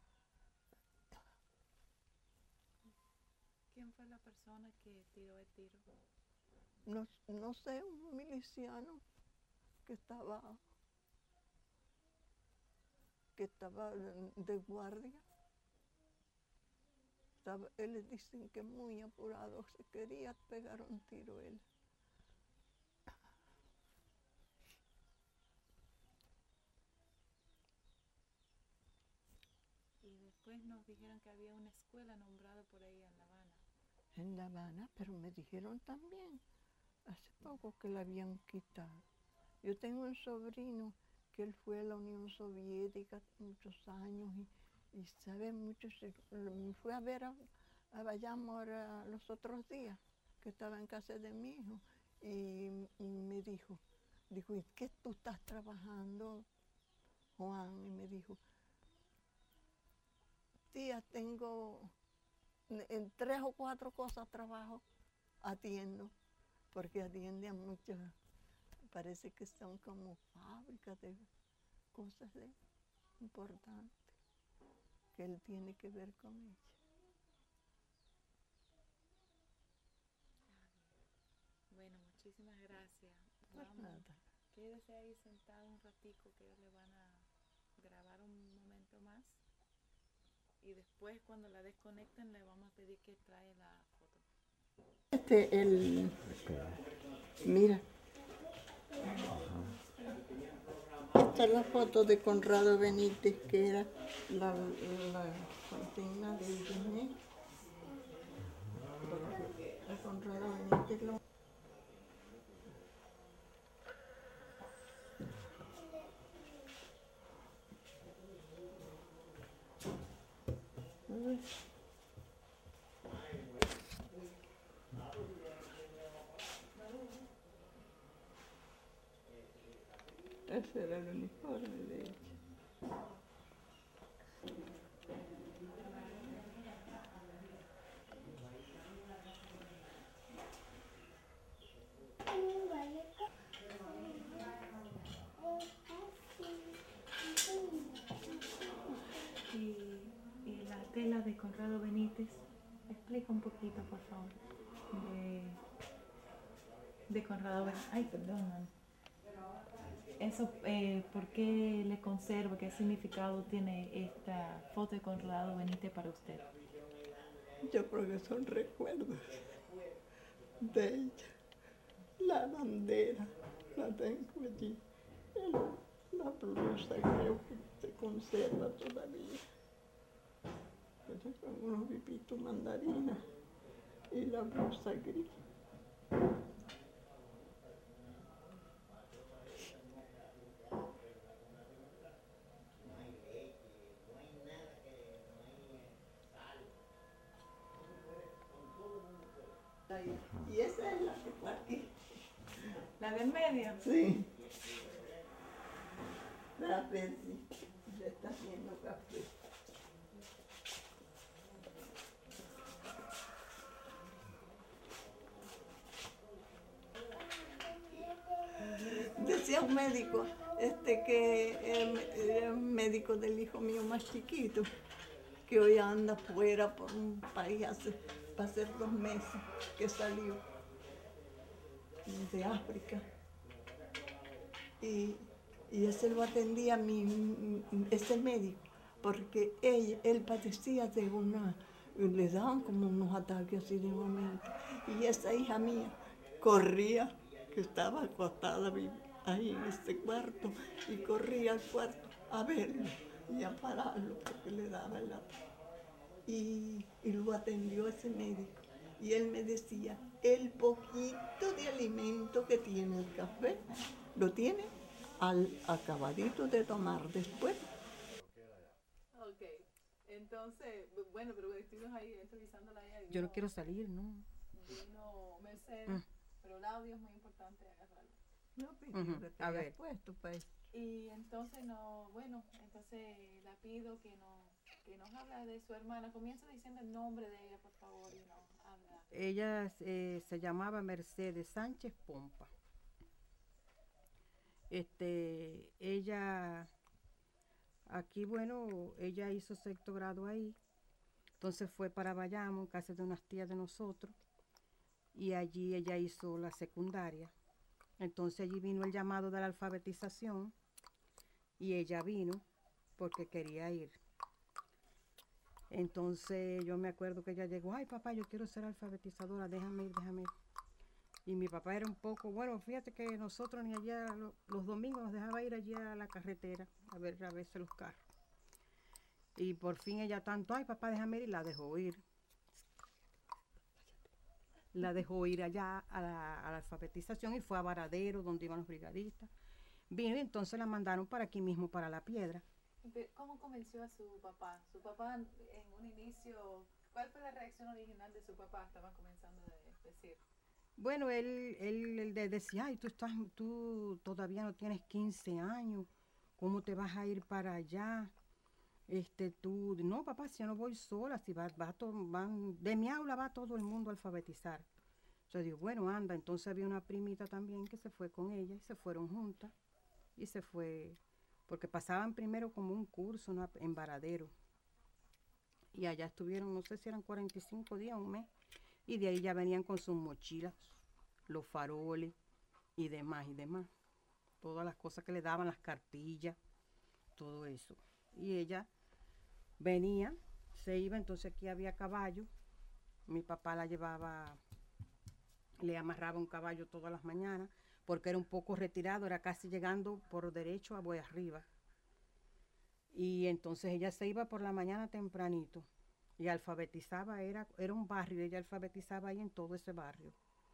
¿Quién fue la persona que tiró el tiro? No, no sé, un miliciano que estaba, que estaba de guardia. Estaba, él dicen que muy apurado, se quería pegar un tiro él. Y después nos dijeron que había una escuela nombrada por ella en La Habana. En La Habana, pero me dijeron también hace poco que la habían quitado. Yo tengo un sobrino que él fue a la Unión Soviética muchos años y, y sabe mucho. Se- Me fue a ver a, a Bayamo ahora los otros días, que estaba en casa de mi hijo, y, y me dijo, dijo, ¿y qué tú estás trabajando, Juan? Y me dijo, tía, tengo en en tres o cuatro cosas trabajo, atiendo, porque atiende a muchos, parece que son como fábricas de cosas de importantes que él tiene que ver con ella. Bueno, muchísimas gracias. Pues Vamos, nada. quédese ahí sentado un ratico que ellos le van a grabar un momento más y después cuando la desconecten le vamos a pedir que trae la foto. Este, el... Mira. Esta es la foto de Conrado Benítez, que era la, la consigna de Guinea. A Conrado Benítez lo... Ese era el uniforme de ella. Y, y la tela de Conrado Benítez, explica un poquito, por favor, de, de Conrado Benítez. Ay, perdón, man. Eso, eh, ¿por qué le conserva? ¿Qué significado tiene esta foto de Conrado Benítez para usted? Yo creo que son recuerdos de ella. La bandera la tengo allí. El- la blusa creo que se conserva todavía. Pero con unos pipitos mandarinas y la blusa gris. Y esa es la que está aquí. ¿La del medio? Sí. La Betsy le está haciendo café. Decía un médico, este que era médico del hijo mío más chiquito, que hoy anda fuera por un país hace, va a ser dos meses que salió de África. Y, y ese lo atendía mi, ese médico, porque él, él padecía de una, le daban como unos ataques así de momento. Y esa hija mía corría, que estaba acostada ahí en este cuarto, y corría al cuarto a verlo y a pararlo porque le daba el ataque. Y, y lo atendió ese médico. Y él me decía, el poquito de alimento que tiene el café, lo tiene al acabadito de tomar después. Ok, entonces, bueno, pero estuvimos ahí entrevistándola a ella. Yo no quiero salir, ¿no? Vino Mercedes, Mm. pero el audio es muy importante agarrarlo. No, pero Ujú, lo que a había ver. puesto, pues. Y entonces no, bueno, entonces la pido que nos, que nos habla de su hermana. Comienza diciendo el nombre de ella, por favor, y nos habla. Ella eh, se llamaba Mercedes Sánchez Pompa. Este, ella, aquí, bueno, ella hizo sexto grado ahí. Entonces fue para Bayamo, casa de unas tías de nosotros. Y allí ella hizo la secundaria. Entonces allí vino el llamado de la alfabetización. Y ella vino porque quería ir. Entonces yo me acuerdo que ella llegó, ay papá, yo quiero ser alfabetizadora, déjame ir, déjame ir. Y mi papá era un poco, bueno, fíjate que nosotros ni allá, lo- los domingos nos dejaba ir allí a la carretera a ver a veces los carros. Y por fin ella tanto, ay papá, déjame ir, y la dejó ir. La dejó ir allá a la, a la alfabetización y fue a Varadero, donde iban los brigadistas. Vino y entonces la mandaron para aquí mismo, para La Piedra. ¿Cómo convenció a su papá? Su papá en un inicio, ¿cuál fue la reacción original de su papá? Estaban comenzando a decir. Bueno, él, él, él de- decía, ay, tú, estás, tú todavía no tienes quince años, ¿cómo te vas a ir para allá? Este, tú, no, papá, si yo no voy sola, si va, va to- van, de mi aula va todo el mundo a alfabetizar. Yo digo, bueno, anda, entonces había una primita también que se fue con ella y se fueron juntas. Y se fue, porque pasaban primero como un curso, ¿no?, en Varadero. Y allá estuvieron, no sé si eran cuarenta y cinco días, un mes. Y de ahí ya venían con sus mochilas, los faroles y demás y demás. Todas las cosas que le daban, las cartillas, todo eso. Y ella venía, se iba, entonces aquí había caballo. Mi papá la llevaba, le amarraba un caballo todas las mañanas, porque era un poco retirado, era casi llegando por derecho a Boy Arriba. Y entonces ella se iba por la mañana tempranito y alfabetizaba, era, era un barrio, ella alfabetizaba ahí en todo ese barrio.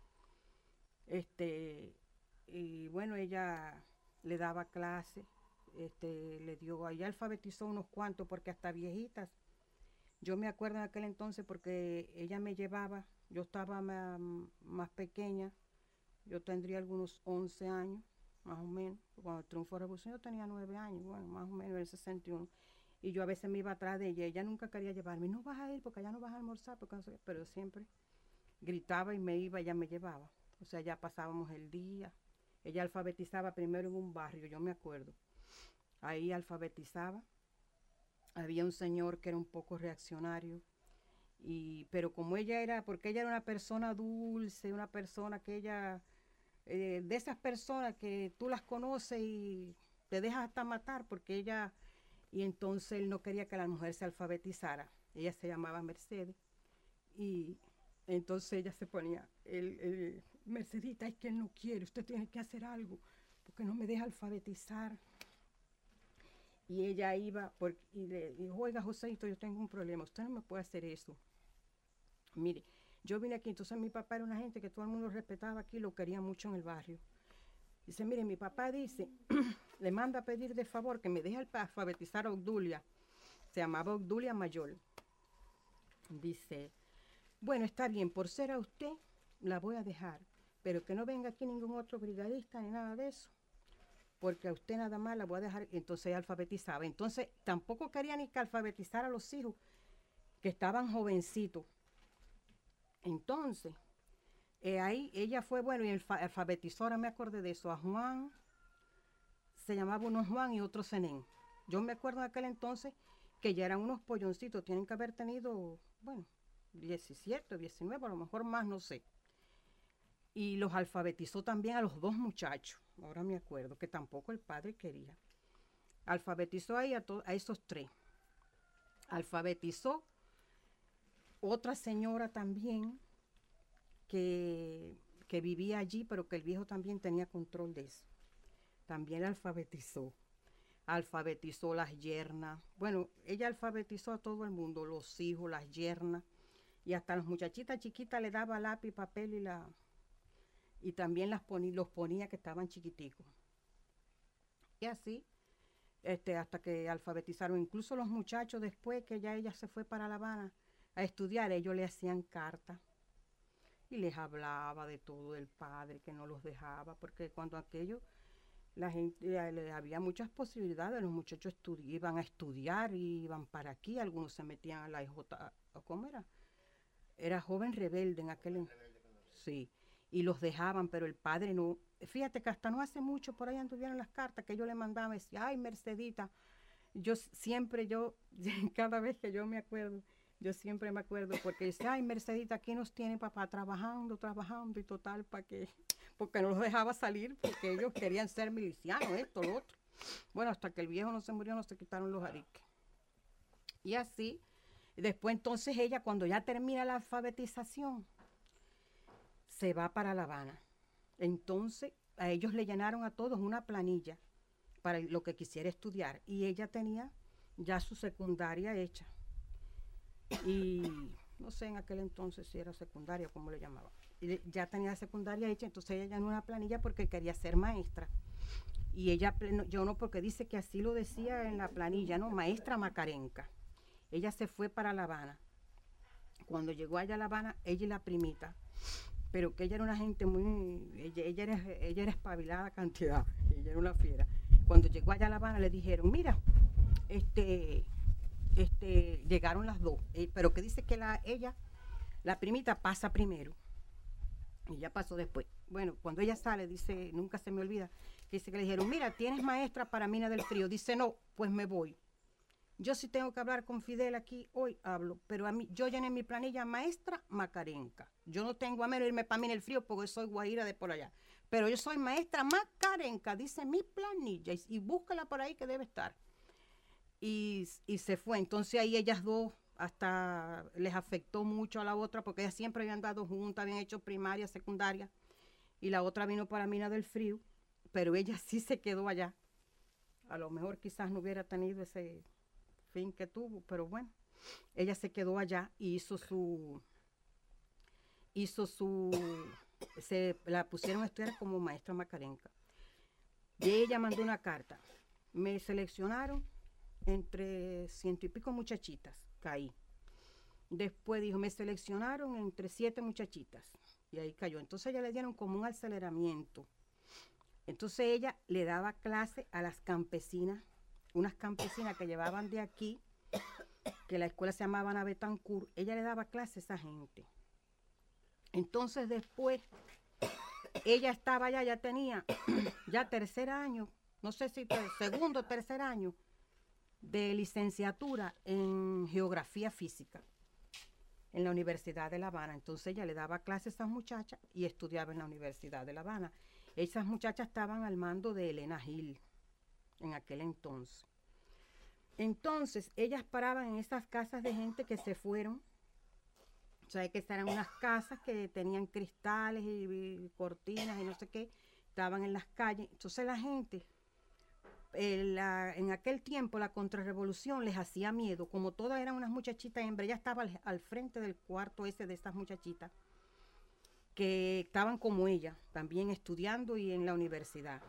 Este, y bueno, ella le daba clase, este, le dio, ella alfabetizó unos cuantos, porque hasta viejitas. Yo me acuerdo en aquel entonces porque ella me llevaba, yo estaba más, más pequeña, yo tendría algunos once años, más o menos. Cuando el triunfo de la revolución yo tenía nueve años, bueno, más o menos en el sesenta y uno. Y yo a veces me iba atrás de ella, ella nunca quería llevarme, no vas a ir porque allá no vas a almorzar, porque no sé qué, pero siempre gritaba y me iba, ella me llevaba. O sea, ya pasábamos el día. Ella alfabetizaba primero en un barrio, yo me acuerdo. Ahí alfabetizaba. Había un señor que era un poco reaccionario, y, pero como ella era, porque ella era una persona dulce, una persona que ella, eh, de esas personas que tú las conoces y te dejas hasta matar, porque ella, y entonces él no quería que la mujer se alfabetizara. Ella se llamaba Mercedes, y entonces ella se ponía, el, el, Mercedita, es que él no quiere, usted tiene que hacer algo, porque no me deja alfabetizar. Y ella iba por, y le dijo, oiga, Joséito, yo tengo un problema, usted no me puede hacer eso. Mire, yo vine aquí, entonces mi papá era una gente que todo el mundo respetaba aquí, lo quería mucho en el barrio. Dice, mire, mi papá dice, le manda a pedir de favor que me deje alfabetizar a Obdulia. Se llamaba Obdulia Mayor. Dice, bueno, está bien, por ser a usted, la voy a dejar, pero que no venga aquí ningún otro brigadista ni nada de eso, porque a usted nada más la voy a dejar. Entonces ella alfabetizaba. Entonces tampoco quería ni que alfabetizara a los hijos, que estaban jovencitos. Entonces, eh, ahí ella fue, bueno, y alfabetizó, ahora me acordé de eso, a Juan, se llamaba uno Juan y otro Zenén. Yo me acuerdo en aquel entonces que ya eran unos polloncitos, tienen que haber tenido, bueno, diecisiete, diecinueve, a lo mejor más, no sé. Y los alfabetizó también a los dos muchachos, ahora me acuerdo, que tampoco el padre quería. Alfabetizó ahí a, a esos tres. Alfabetizó otra señora también que, que vivía allí, pero que el viejo también tenía control de eso. También la alfabetizó. Alfabetizó las yernas. Bueno, ella alfabetizó a todo el mundo, los hijos, las yernas, y hasta las muchachitas chiquitas le daba lápiz, papel y la... y también las ponía, los ponía que estaban chiquiticos. Y así, este, hasta que alfabetizaron. Incluso los muchachos, después que ya ella se fue para La Habana a estudiar, ellos le hacían cartas y les hablaba de todo el padre, que no los dejaba, porque cuando aquello, la gente, eh, había muchas posibilidades, los muchachos iban a estudiar, iban para aquí, algunos se metían a la I J, ¿cómo era? Era joven rebelde en aquel, sí, y los dejaban, pero el padre no. Fíjate que hasta no hace mucho por ahí anduvieron las cartas que yo le mandaba, decía, ay, Mercedita, yo siempre, yo, cada vez que yo me acuerdo, yo siempre me acuerdo, porque dice, ay, Mercedita, aquí nos tiene papá trabajando, trabajando, y total, ¿para qué? Porque no los dejaba salir, porque ellos querían ser milicianos, esto, lo otro. Bueno, hasta que el viejo no se murió, no se quitaron los ariques. Y así, después entonces ella, cuando ya termina la alfabetización, se va para La Habana. Entonces, a ellos le llenaron a todos una planilla para lo que quisiera estudiar, y ella tenía ya su secundaria hecha. Y no sé en aquel entonces si era secundaria o cómo le llamaban. Y ya tenía secundaria hecha, entonces ella llenó una planilla porque quería ser maestra. Y ella, yo no, porque dice que así lo decía en la planilla, ¿no? Maestra Macarenca. Ella se fue para La Habana. Cuando llegó allá a La Habana, ella y la primita, pero que ella era una gente muy, ella, ella, era, ella era espabilada cantidad, ella era una fiera. Cuando llegó allá a La Habana le dijeron, mira, este... Este, llegaron las dos, eh, pero que dice que la, ella, la primita pasa primero, y ya pasó después. Bueno, cuando ella sale, dice, nunca se me olvida, que dice que le dijeron, mira, ¿tienes maestra para Mina del Frío? Dice, no, pues me voy. Yo sí tengo que hablar con Fidel aquí, hoy hablo, pero a mí, yo llené mi planilla maestra Macarenca. Yo no tengo a menos irme para Mina del Frío porque soy guaira de por allá, pero yo soy maestra Macarenca, dice mi planilla, y, y búscala por ahí que debe estar. Y, y se fue. Entonces ahí ellas dos hasta les afectó mucho a la otra, porque ellas siempre habían dado juntas, habían hecho primaria, secundaria, y la otra vino para Mina del Frío, pero ella sí se quedó allá. A lo mejor quizás no hubiera tenido ese fin que tuvo, pero bueno, ella se quedó allá y hizo su, hizo su, se la pusieron a estudiar como maestra macarenca. Y ella mandó una carta. Me seleccionaron entre ciento y pico muchachitas, caí. Después dijo, me seleccionaron entre siete muchachitas, y ahí cayó. Entonces ella le dieron como un aceleramiento. Entonces ella le daba clase a las campesinas, unas campesinas que llevaban de aquí, que la escuela se llamaba Ana Betancourt, ella le daba clase a esa gente. Entonces después, ella estaba allá, ya tenía ya tercer año, no sé si ter, segundo o tercer año de licenciatura en geografía física en la Universidad de La Habana. Entonces ella le daba clases a esas muchachas y estudiaba en la Universidad de La Habana. Esas muchachas estaban al mando de Elena Gil en aquel entonces. Entonces ellas paraban en esas casas de gente que se fueron. O sea, que eran unas casas que tenían cristales y, y cortinas y no sé qué, estaban en las calles. Entonces la gente, eh, la, en aquel tiempo la contrarrevolución les hacía miedo, como todas eran unas muchachitas hembras, ella estaba al, al frente del cuarto ese de estas muchachitas, que estaban como ella, también estudiando y en la universidad.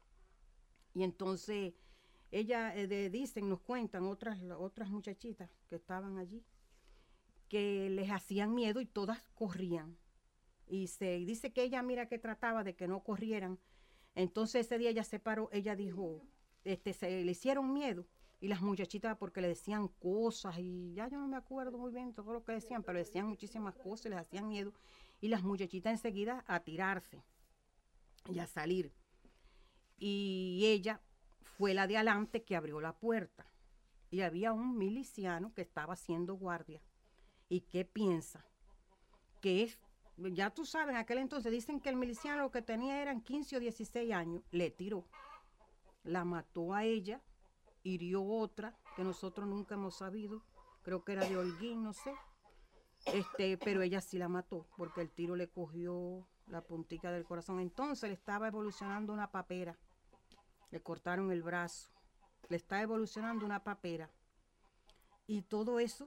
Y entonces, ella, eh, de, dicen, nos cuentan otras, otras muchachitas que estaban allí, que les hacían miedo y todas corrían. Y se y dice que ella, mira, que trataba de que no corrieran. Entonces ese día ella se paró, ella dijo, este, se le hicieron miedo. Y las muchachitas, porque le decían cosas, y ya yo no me acuerdo muy bien todo lo que decían, pero decían muchísimas cosas y les hacían miedo. Y las muchachitas enseguida a tirarse y a salir. Y ella fue la de adelante que abrió la puerta. Y había un miliciano que estaba haciendo guardia. ¿Y qué piensa? Que es, ya tú sabes, en aquel entonces dicen que el miliciano lo que tenía eran quince o dieciséis años. Le tiró. La mató a ella, hirió otra, que nosotros nunca hemos sabido. Creo que era de Holguín, no sé. Este, pero ella sí la mató, porque el tiro le cogió la puntica del corazón. Entonces le estaba evolucionando una papera. Le cortaron el brazo. Le está evolucionando una papera. Y todo eso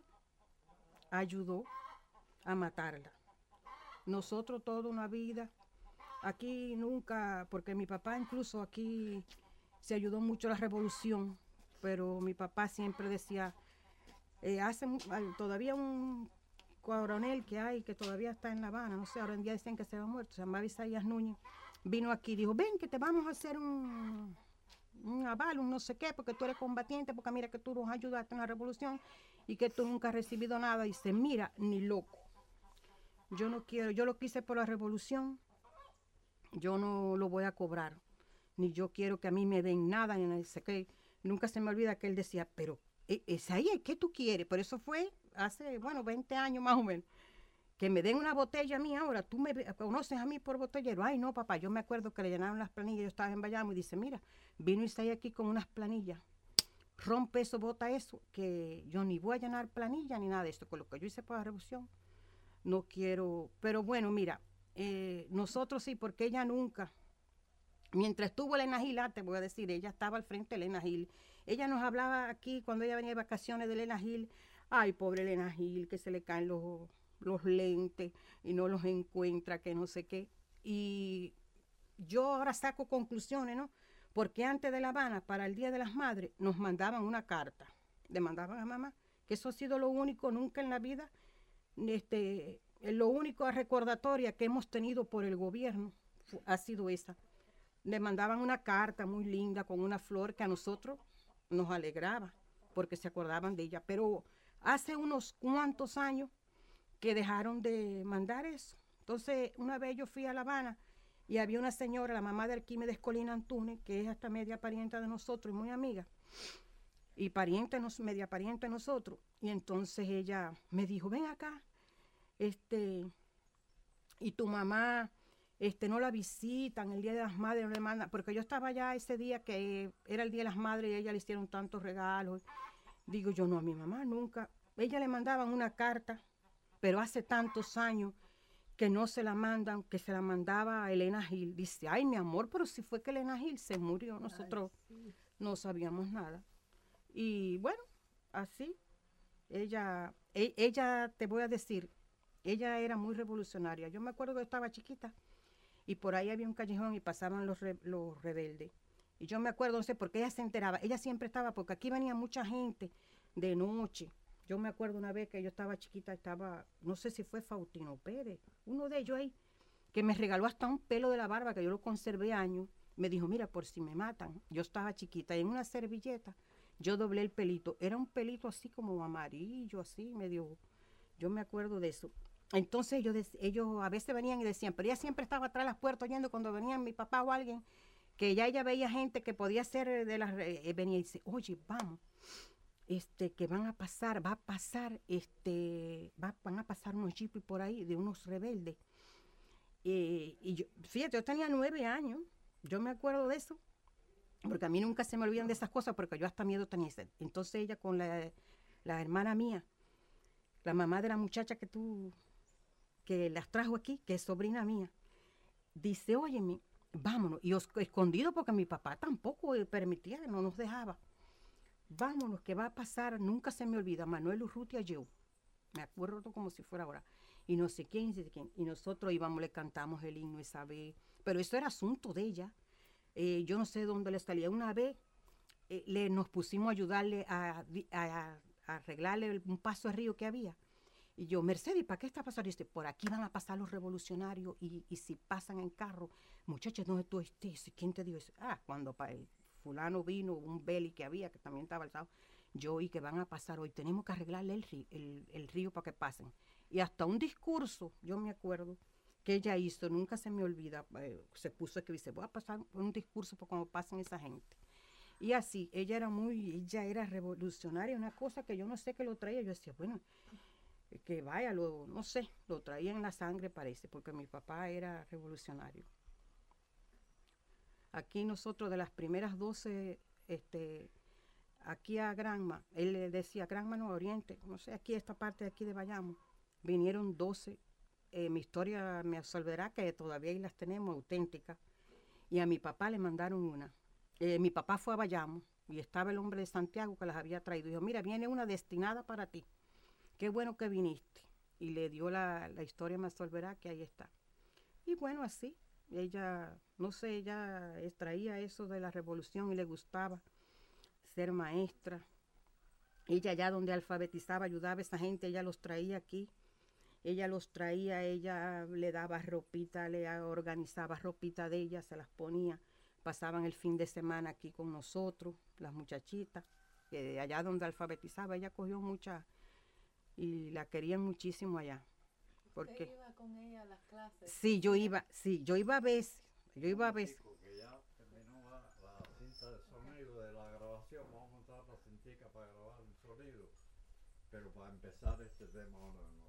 ayudó a matarla. Nosotros toda una vida, aquí nunca, porque mi papá incluso aquí se ayudó mucho a la revolución, pero mi papá siempre decía, eh, hace todavía un coronel que hay, que todavía está en La Habana, no sé, ahora en día dicen que se va muerto, se llamaba Isaías Núñez, vino aquí y dijo, ven que te vamos a hacer un, un aval, un no sé qué, porque tú eres combatiente, porque mira que tú nos ayudaste en la revolución y que tú nunca has recibido nada. Dice, mira, ni loco, yo no quiero, yo lo quise por la revolución, yo no lo voy a cobrar, ni yo quiero que a mí me den nada, ni no sé qué. Nunca se me olvida que él decía, pero Isaías, ¿qué tú quieres? Por eso fue hace, bueno, veinte años más o menos, que me den una botella a mí ahora, tú me conoces a mí por botellero. Ay, no, papá, yo me acuerdo que le llenaron las planillas, yo estaba en Bayamo y dice, mira, vino Isaías aquí con unas planillas, rompe eso, bota eso, que yo ni voy a llenar planilla ni nada de esto, con lo que yo hice por la revolución, no quiero, pero bueno, mira, eh, nosotros sí, porque ella nunca, mientras estuvo Elena Gil, te voy a decir, ella estaba al frente de Elena Gil, ella nos hablaba aquí cuando ella venía de vacaciones de Elena Gil, ay, pobre Elena Gil, que se le caen los, los lentes y no los encuentra, que no sé qué, y yo ahora saco conclusiones, ¿no? Porque antes de La Habana, para el Día de las Madres, nos mandaban una carta, le mandaban a mamá, que eso ha sido lo único nunca en la vida, este, lo único recordatoria que hemos tenido por el gobierno ha sido esa. Le mandaban una carta muy linda con una flor que a nosotros nos alegraba, porque se acordaban de ella, pero hace unos cuantos años que dejaron de mandar eso. Entonces, una vez yo fui a La Habana, y había una señora, la mamá de Arquímedes Colina Antunes, que es hasta media parienta de nosotros y muy amiga, y pariente, media pariente de nosotros. Y entonces ella me dijo, ven acá, este, y tu mamá este, no la visitan el Día de las Madres, no le mandan, porque yo estaba allá ese día que era el Día de las Madres y a ella le hicieron tantos regalos. Digo yo, no, a mi mamá nunca. ella le mandaban una carta, pero hace tantos años que no se la mandan, que se la mandaba a Elena Gil. Dice, ay, mi amor, pero si fue que Elena Gil se murió, nosotros ay, sí. no sabíamos nada. Y bueno, así, ella, e, ella, te voy a decir, ella era muy revolucionaria. Yo me acuerdo que estaba chiquita y por ahí había un callejón y pasaban los, re, los rebeldes. Y yo me acuerdo, no sé, porque ella se enteraba, ella siempre estaba, porque aquí venía mucha gente de noche. Yo me acuerdo una vez que yo estaba chiquita, estaba, no sé si fue Faustino Pérez, uno de ellos ahí, que me regaló hasta un pelo de la barba, que yo lo conservé años. Me dijo, mira, por si me matan. Yo estaba chiquita y en una servilleta yo doblé el pelito. Era un pelito así como amarillo, así, medio, yo me acuerdo de eso. Entonces ellos, ellos a veces venían y decían, pero ella siempre estaba atrás de las puertas oyendo cuando venían mi papá o alguien, que ya ella veía gente que podía ser de las, eh, venía y dice, oye, vamos. Este, que van a pasar, va a pasar, este, va, van a pasar unos jipes por ahí de unos rebeldes. Eh, y yo, fíjate, yo tenía nueve años, yo me acuerdo de eso, porque a mí nunca se me olvidan de esas cosas, porque yo hasta miedo tenía. Entonces ella con la, la hermana mía, la mamá de la muchacha que tú, que las trajo aquí, que es sobrina mía, dice, óyeme, vámonos, y os, escondido porque mi papá tampoco permitía, no nos dejaba. Vámonos, que va a pasar, nunca se me olvida, Manuel Urrutia yo, me acuerdo como si fuera ahora, y no sé quién, y no sé quién, y nosotros íbamos, le cantamos el himno esa vez, pero eso era asunto de ella, eh, yo no sé dónde le salía, una vez eh, le, nos pusimos a ayudarle a, a, a arreglarle un paso de río que había, y yo, Mercedes, ¿para qué está pasando? Y dice, por aquí van a pasar los revolucionarios, y, y si pasan en carro, muchachos, ¿dónde tú estés? ¿Quién te dio eso? Ah, cuando pa, fulano vino, un beli que había, que también estaba alzado, yo oí que van a pasar hoy, tenemos que arreglarle el río, el, el río para que pasen. Y hasta un discurso, yo me acuerdo, que ella hizo, nunca se me olvida, eh, se puso que dice, voy a pasar un discurso por cómo pasan esa gente. Y así, ella era muy, ella era revolucionaria, una cosa que yo no sé qué lo traía, yo decía, bueno, que vaya, lo, no sé, lo traía en la sangre parece, porque mi papá era revolucionario. Aquí nosotros de las primeras doce, este, aquí a Granma, él le decía Granma no Oriente, no sé, aquí esta parte de aquí de Bayamo, vinieron doce, eh, mi historia me absolverá que todavía ahí las tenemos auténticas, y a mi papá le mandaron una. Eh, mi papá fue a Bayamo y estaba el hombre de Santiago que las había traído, y dijo, mira, viene una destinada para ti, qué bueno que viniste, y le dio la, la historia me absolverá que ahí está. Y bueno, así. Ella, no sé, ella extraía eso de la revolución y le gustaba ser maestra. Ella allá donde alfabetizaba, ayudaba a esa gente, ella los traía aquí. Ella los traía, ella le daba ropita, le organizaba ropita de ella, se las ponía. Pasaban el fin de semana aquí con nosotros, las muchachitas. Eh, allá donde alfabetizaba, ella cogió mucha y la querían muchísimo allá. Porque ¿Usted iba con ella a las clases? Sí, yo iba, sí, yo iba a veces, yo iba a veces. Que ya terminó la, la cinta de sonido de la grabación, vamos a montar la cintica para grabar el sonido, pero para empezar este tema ahora no.